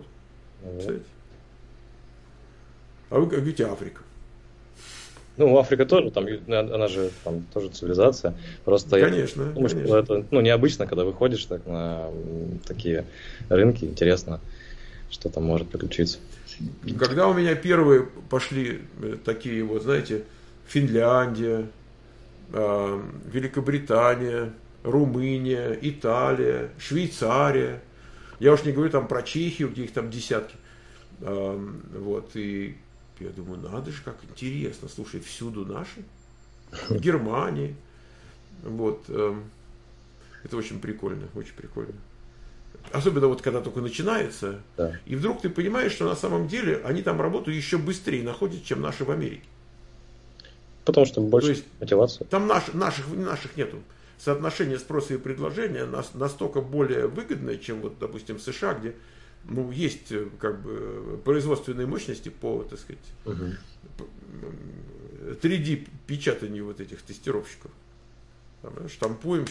А вы говорите, Африка. Ну, Африка тоже, там, она же там тоже цивилизация. Просто конечно, я думаю, что это необычно, когда выходишь так на такие рынки, интересно, что там может приключиться. Когда у меня первые пошли такие вот, знаете, Финляндия, Великобритания, Румыния, Италия, Швейцария, я уж не говорю там про Чехию, где их там десятки, вот, и я думаю, надо же, как интересно, слушай, всюду наши, в Германии, вот, это очень прикольно, очень прикольно. особенно вот когда только начинается, Да. и вдруг ты понимаешь, что на самом деле они там работу еще быстрее находят, чем наши в Америке. Потому что То больше есть мотивации. там наших нету. Соотношение спроса и предложения настолько более выгодное, чем вот, допустим, в США, где ну, есть как бы производственные мощности по, так сказать, Мгм. 3D печатанию вот этих тестировщиков. Там, штампуем.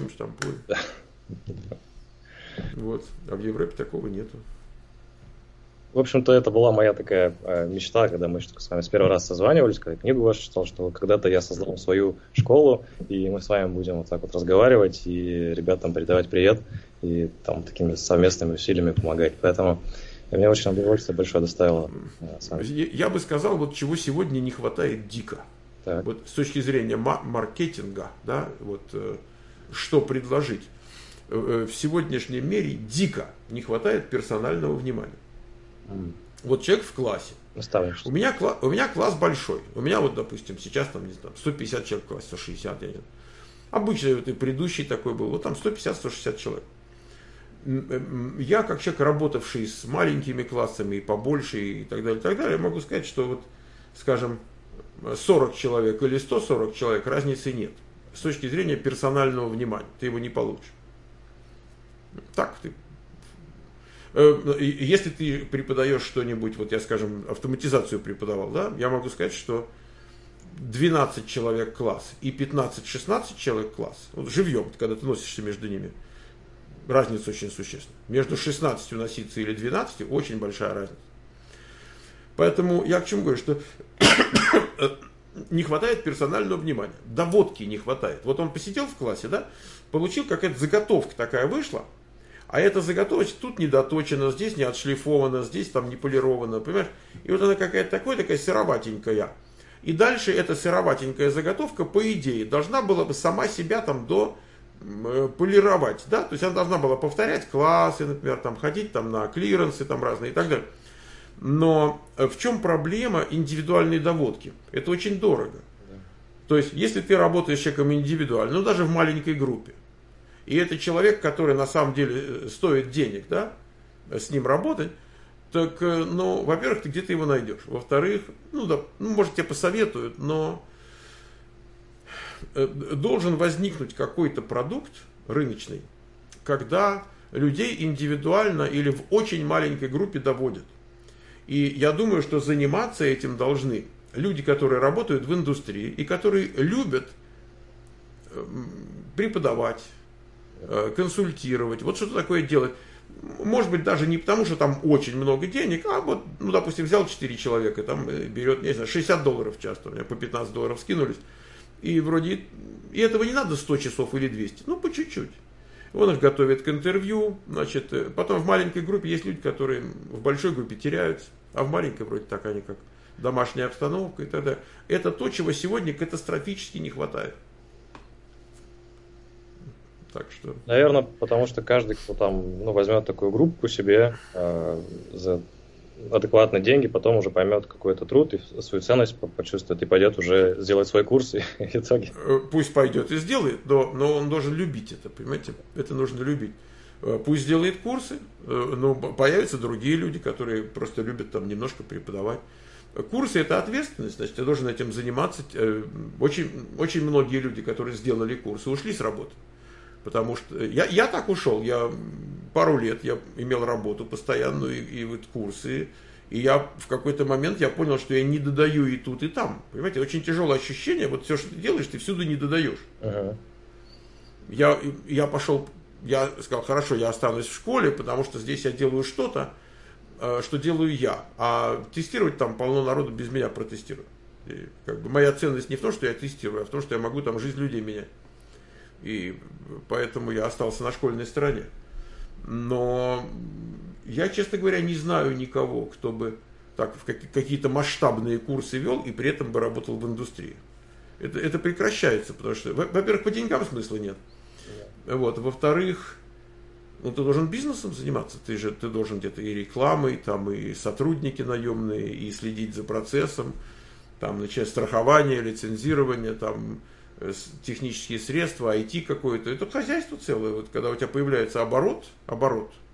Вот. А в Европе такого нету. В общем-то, это была моя такая мечта, когда мы с вами с первый раз созванивались, когда книгу вашу читал, что когда-то я создам свою школу, и мы с вами будем вот так вот разговаривать, и ребятам передавать привет, и там такими совместными усилиями помогать. Поэтому мне очень удовольствие большое доставило с вами. Я бы сказал, вот чего сегодня не хватает дико. Так. Вот с точки зрения маркетинга, да, вот что предложить. В сегодняшнем мире дико не хватает персонального внимания. Вот человек в классе. Наставничество. У меня класс большой. У меня вот, допустим, сейчас там, не знаю, 150 человек в классе, 160, я не знаю. Обычно вот и предыдущий такой был, вот там 150-160 человек. Я, как человек, работавший с маленькими классами и побольше и так далее, я могу сказать, что вот, скажем, 40 человек или 140 человек, разницы нет. С точки зрения персонального внимания. Ты его не получишь. Так ты. Если ты преподаешь что-нибудь, вот я, скажем, автоматизацию преподавал, да, я могу сказать, что 12 человек класс и 15-16 человек класс, вот живьем, когда ты носишься между ними, разница очень существенна. Между 16 носиться или 12 очень большая разница. Поэтому я к чему говорю, что не хватает персонального внимания, доводки не хватает. Вот он посидел в классе, да, получил какая-то заготовка такая вышла, а эта заготовочка тут недоточена, здесь не отшлифована, здесь там не полирована, понимаешь? И вот она какая-то такая сыроватенькая. И дальше эта сыроватенькая заготовка, по идее, должна была бы сама себя там полировать, да? То есть она должна была повторять классы, например, там ходить там на клиренсы там разные и так далее. Но в чем проблема индивидуальной доводки? Это очень дорого. То есть, если ты работаешь с человеком индивидуально, ну даже в маленькой группе, и это человек, который на самом деле стоит денег, да, с ним работать, так, ну, во-первых, ты где-то его найдешь. Во-вторых, ну, да, может, тебе посоветуют, но должен возникнуть какой-то продукт рыночный, когда людей индивидуально или в очень маленькой группе доводят. И я думаю, что заниматься этим должны люди, которые работают в индустрии и которые любят преподавать, консультировать, вот что-то такое делать. Может быть, даже не потому, что там очень много денег, а вот, ну, допустим, взял 4 человека, там берет, не знаю, $60 часто, у меня по $15 скинулись, и вроде, и этого не надо 100 часов или 200, ну, по чуть-чуть. Он их готовит к интервью, значит, потом в маленькой группе есть люди, которые в большой группе теряются, а в маленькой вроде так они как домашняя обстановка и так далее. Это то, чего сегодня катастрофически не хватает. Так что... Наверное, потому что каждый, кто там, ну, возьмет такую группу себе за адекватные деньги, потом уже поймет какой-то труд и свою ценность почувствует и пойдет уже сделать свой курс и в итоге. Пусть пойдет и сделает, но он должен любить это, понимаете? Это нужно любить. Пусть сделает курсы, но появятся другие люди, которые просто любят там немножко преподавать. Курсы – это ответственность, значит, ты должен этим заниматься. Очень многие люди, которые сделали курсы, ушли с работы. Потому что я так ушел, я пару лет я имел работу постоянную и вот курсы, и я в какой-то момент я понял, что я не додаю и тут, и там. Понимаете, очень тяжелое ощущение, вот все, что ты делаешь, ты всюду не додаешь. Ага. Я пошел, я сказал, хорошо, я останусь в школе, потому что здесь я делаю что-то, что делаю я, а тестировать там полно народу без меня протестируют. И как бы моя ценность не в том, что я тестирую, а в том, что я могу там жизнь людей менять. И поэтому я остался на школьной стороне. Но я, честно говоря, не знаю никого, кто бы так в какие-то масштабные курсы вел и при этом бы работал в индустрии. Это прекращается, потому что, во-первых, по деньгам смысла нет. Вот, во-вторых, ну, ты должен бизнесом заниматься, ты должен где-то и рекламой, там, и сотрудники наемные, и следить за процессом, там, начиная страхование, лицензирование, там, технические средства, IT какое-то, это хозяйство целое. Вот когда у тебя появляется оборот,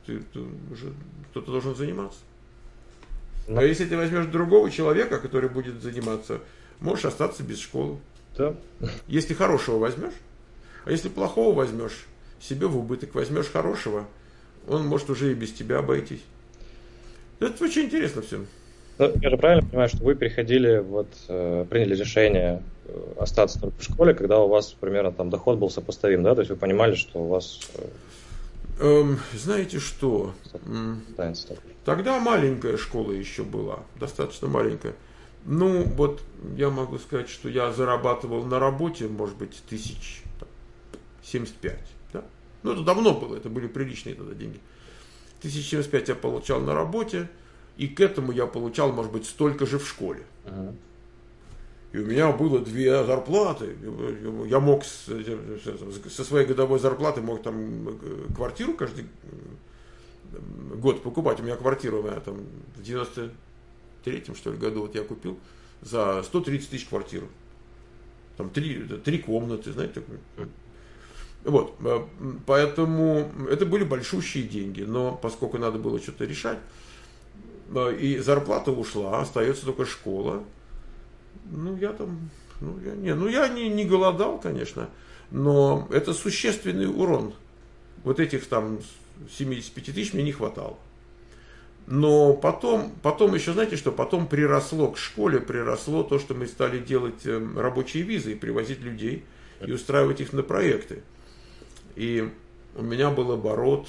ты уже кто-то должен заниматься. А если ты возьмешь другого человека, который будет заниматься, можешь остаться без школы. Да. Если хорошего возьмешь, а если плохого возьмешь, себе в убыток возьмешь хорошего, он может уже и без тебя обойтись. Это очень интересно все. Ну, я же правильно понимаю, что вы приняли решение остаться только в школе, когда у вас примерно там доход был сопоставим, да? То есть вы понимали, что у вас... Знаете что? Тогда маленькая школа еще была, достаточно маленькая. Ну, вот я могу сказать, что я зарабатывал на работе, может быть, 1075. Да? Ну, это давно было, это были приличные тогда деньги. 1075 я получал на работе, и к этому я получал, может быть, столько же в школе. И у меня было 2 зарплаты. Я мог со своей годовой зарплаты мог там квартиру каждый год покупать. У меня квартира там, в 93-м, что ли, году вот я купил за 130 тысяч квартиру. Там 3 комнаты, знаете, такое. Вот, поэтому это были большущие деньги, но поскольку надо было что-то решать, и зарплата ушла, остается только школа. Ну, я не голодал, конечно, но это существенный урон. Вот этих там 75 тысяч мне не хватало. Но потом еще, знаете что, потом приросло к школе, приросло то, что мы стали делать рабочие визы и привозить людей и устраивать их на проекты. И у меня был оборот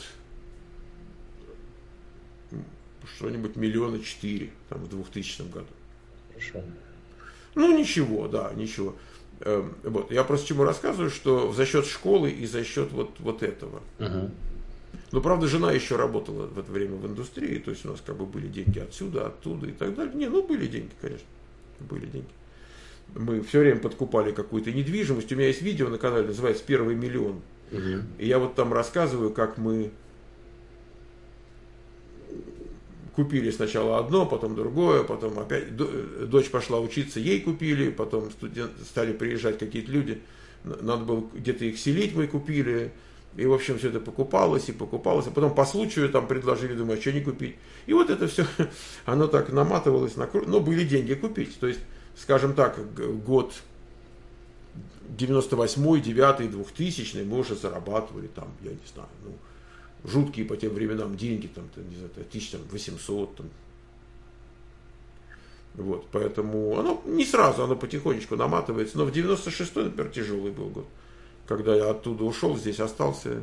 что-нибудь 4 миллиона там, в 2000 году. Хорошо. Ну, ничего, да, ничего. Вот. Я просто чему рассказываю, что за счет школы и за счет вот этого. Но, правда, жена еще работала в это время в индустрии, то есть у нас как бы были деньги отсюда, оттуда и так далее. Не, ну, были деньги, конечно, были деньги. Мы все время подкупали какую-то недвижимость. У меня есть видео на канале, называется «Первый миллион». И я вот там рассказываю, как мы купили сначала одно, потом другое, потом опять дочь пошла учиться, ей купили, потом стали приезжать какие-то люди, надо было где-то их селить, мы купили, и в общем все это покупалось, а потом по случаю там предложили, думаю, а что не купить, и вот это все, оно так наматывалось, но были деньги купить, то есть, скажем так, год 98-й, 9-й, 2000-й мы уже зарабатывали там, я не знаю, жуткие по тем временам деньги, там, не знаю, 1800. Там. Вот, поэтому оно не сразу, оно потихонечку наматывается. Но в 96-й, например, тяжелый был год. Когда я оттуда ушел, здесь остался.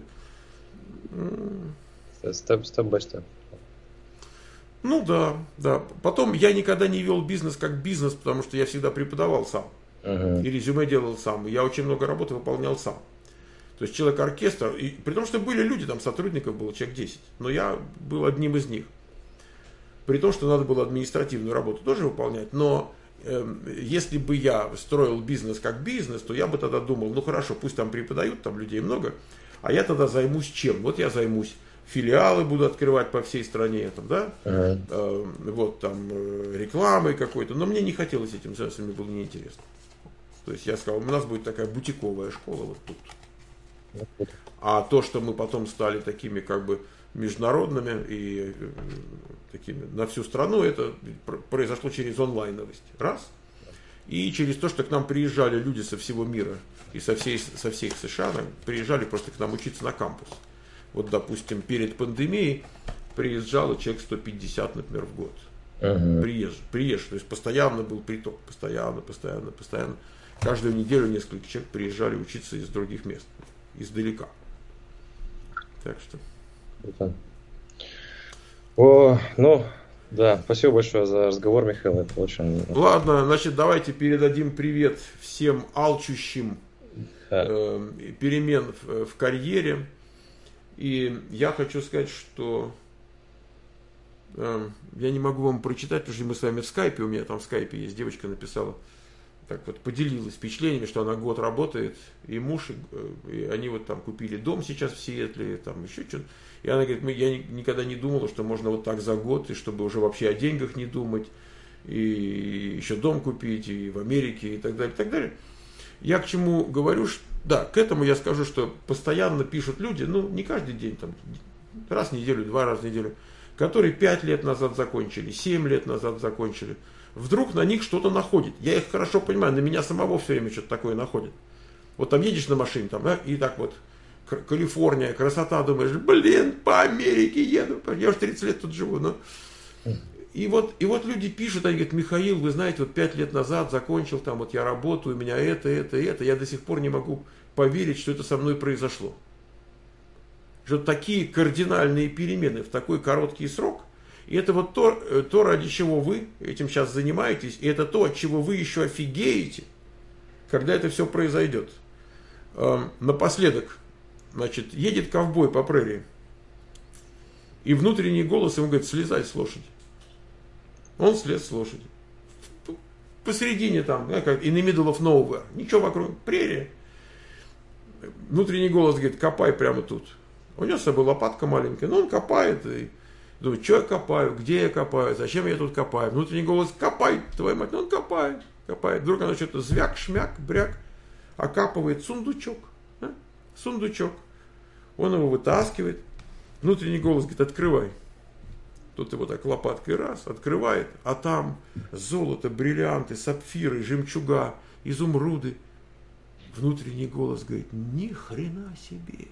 Степ-бай-степ. Ну да. Потом я никогда не вел бизнес как бизнес, потому что я всегда преподавал сам. И резюме делал сам. И я очень много работы выполнял сам. То есть человек-оркестр, и при том, что были люди, там сотрудников было человек 10, но я был одним из них. При том, что надо было административную работу тоже выполнять, но если бы я строил бизнес как бизнес, то я бы тогда думал, ну хорошо, пусть там преподают, там людей много, а я тогда займусь чем? Вот я займусь, филиалы буду открывать по всей стране, там, да? Вот там рекламой какой-то, но мне не хотелось этим заниматься, мне было неинтересно. То есть я сказал, у нас будет такая бутиковая школа вот тут. А то, что мы потом стали такими как бы международными и такими на всю страну, это произошло через онлайновость. Раз. И через то, что к нам приезжали люди со всего мира и со всех США, приезжали просто к нам учиться на кампус. Вот, допустим, перед пандемией приезжало человек 150, например, в год. Приезжий. То есть постоянно был приток. Постоянно. Каждую неделю несколько человек приезжали учиться из других мест. Издалека. Так что. Да, спасибо большое за разговор, Михаил. Это очень. Ладно, значит, давайте передадим привет всем алчущим перемен в карьере. И я хочу сказать, что я не могу вам прочитать, потому что мы с вами в скайпе, у меня там в скайпе есть девочка написала, так вот поделилась впечатлениями, что она год работает, и муж, и они вот там купили дом сейчас в Сиэтле, там еще что-то. И она говорит, я никогда не думала, что можно вот так за год, и чтобы уже вообще о деньгах не думать, и еще дом купить, и в Америке, и так далее, и так далее. Я к чему говорю, да, к этому я скажу, что постоянно пишут люди, ну, не каждый день, там, раз в неделю, 2 раза в неделю, которые 5 лет назад закончили, 7 лет назад закончили, вдруг на них что-то находит. Я их хорошо понимаю, на меня самого все время что-то такое находит. Вот там едешь на машине, там, да, и так вот, Калифорния, красота, думаешь, блин, по Америке еду, я уже 30 лет тут живу, но... И вот люди пишут, они говорят, Михаил, вы знаете, вот 5 лет назад закончил, там вот я работаю, у меня это, я до сих пор не могу поверить, что это со мной произошло. Что такие кардинальные перемены в такой короткий срок, и это вот то, ради чего вы этим сейчас занимаетесь, и это то, от чего вы еще офигеете, когда это все произойдет. Напоследок, значит, едет ковбой по прерии, и внутренний голос ему говорит, слезай с лошади. Он слез с лошади. Посередине там, как in the middle of nowhere. Ничего вокруг, прерия. Внутренний голос говорит, копай прямо тут. У него с собой лопатка маленькая, но он копает и думает, что я копаю, где я копаю, зачем я тут копаю. Внутренний голос, копай, твою мать, но он копает. Вдруг оно что-то звяк, шмяк, бряк, окапывает сундучок. Сундучок. Он его вытаскивает. Внутренний голос говорит, открывай. Тут его так лопаткой раз, открывает, а там золото, бриллианты, сапфиры, жемчуга, изумруды. Внутренний голос говорит, ни хрена себе.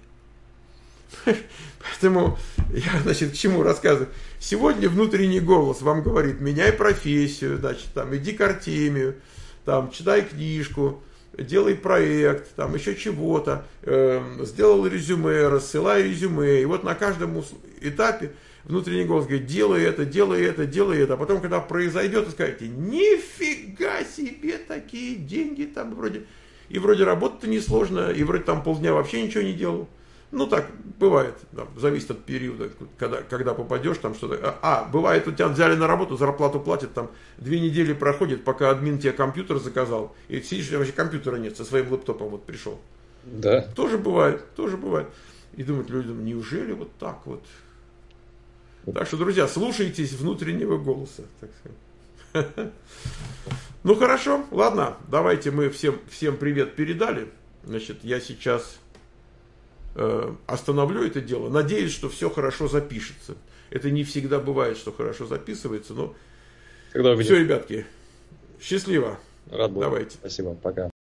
Поэтому я, значит, к чему рассказываю. Сегодня внутренний голос вам говорит, меняй профессию, значит, там, иди к Артемию, там, читай книжку, делай проект, там, еще чего-то, сделал резюме, рассылай резюме. И вот на каждом этапе внутренний голос говорит, делай это, делай это, делай это. А потом, когда произойдет, вы скажете, нифига себе, такие деньги там вроде. И вроде работа-то несложная, и вроде там полдня вообще ничего не делал. Ну так, бывает, да, зависит от периода, когда попадешь, там что-то. Бывает, у тебя взяли на работу, зарплату платят, там 2 недели проходит, пока админ тебе компьютер заказал, и сидишь, вообще компьютера нет, со своим лэптопом вот пришел. Да. Тоже бывает. И думают люди, неужели вот так вот? Так что, друзья, слушайтесь внутреннего голоса, так сказать. Ну хорошо, ладно, давайте мы всем привет передали. Значит, я сейчас остановлю это дело. Надеюсь, что все хорошо запишется. Это не всегда бывает, что хорошо записывается, но все, ребятки, счастливо. Рад был. Давайте. Спасибо, пока.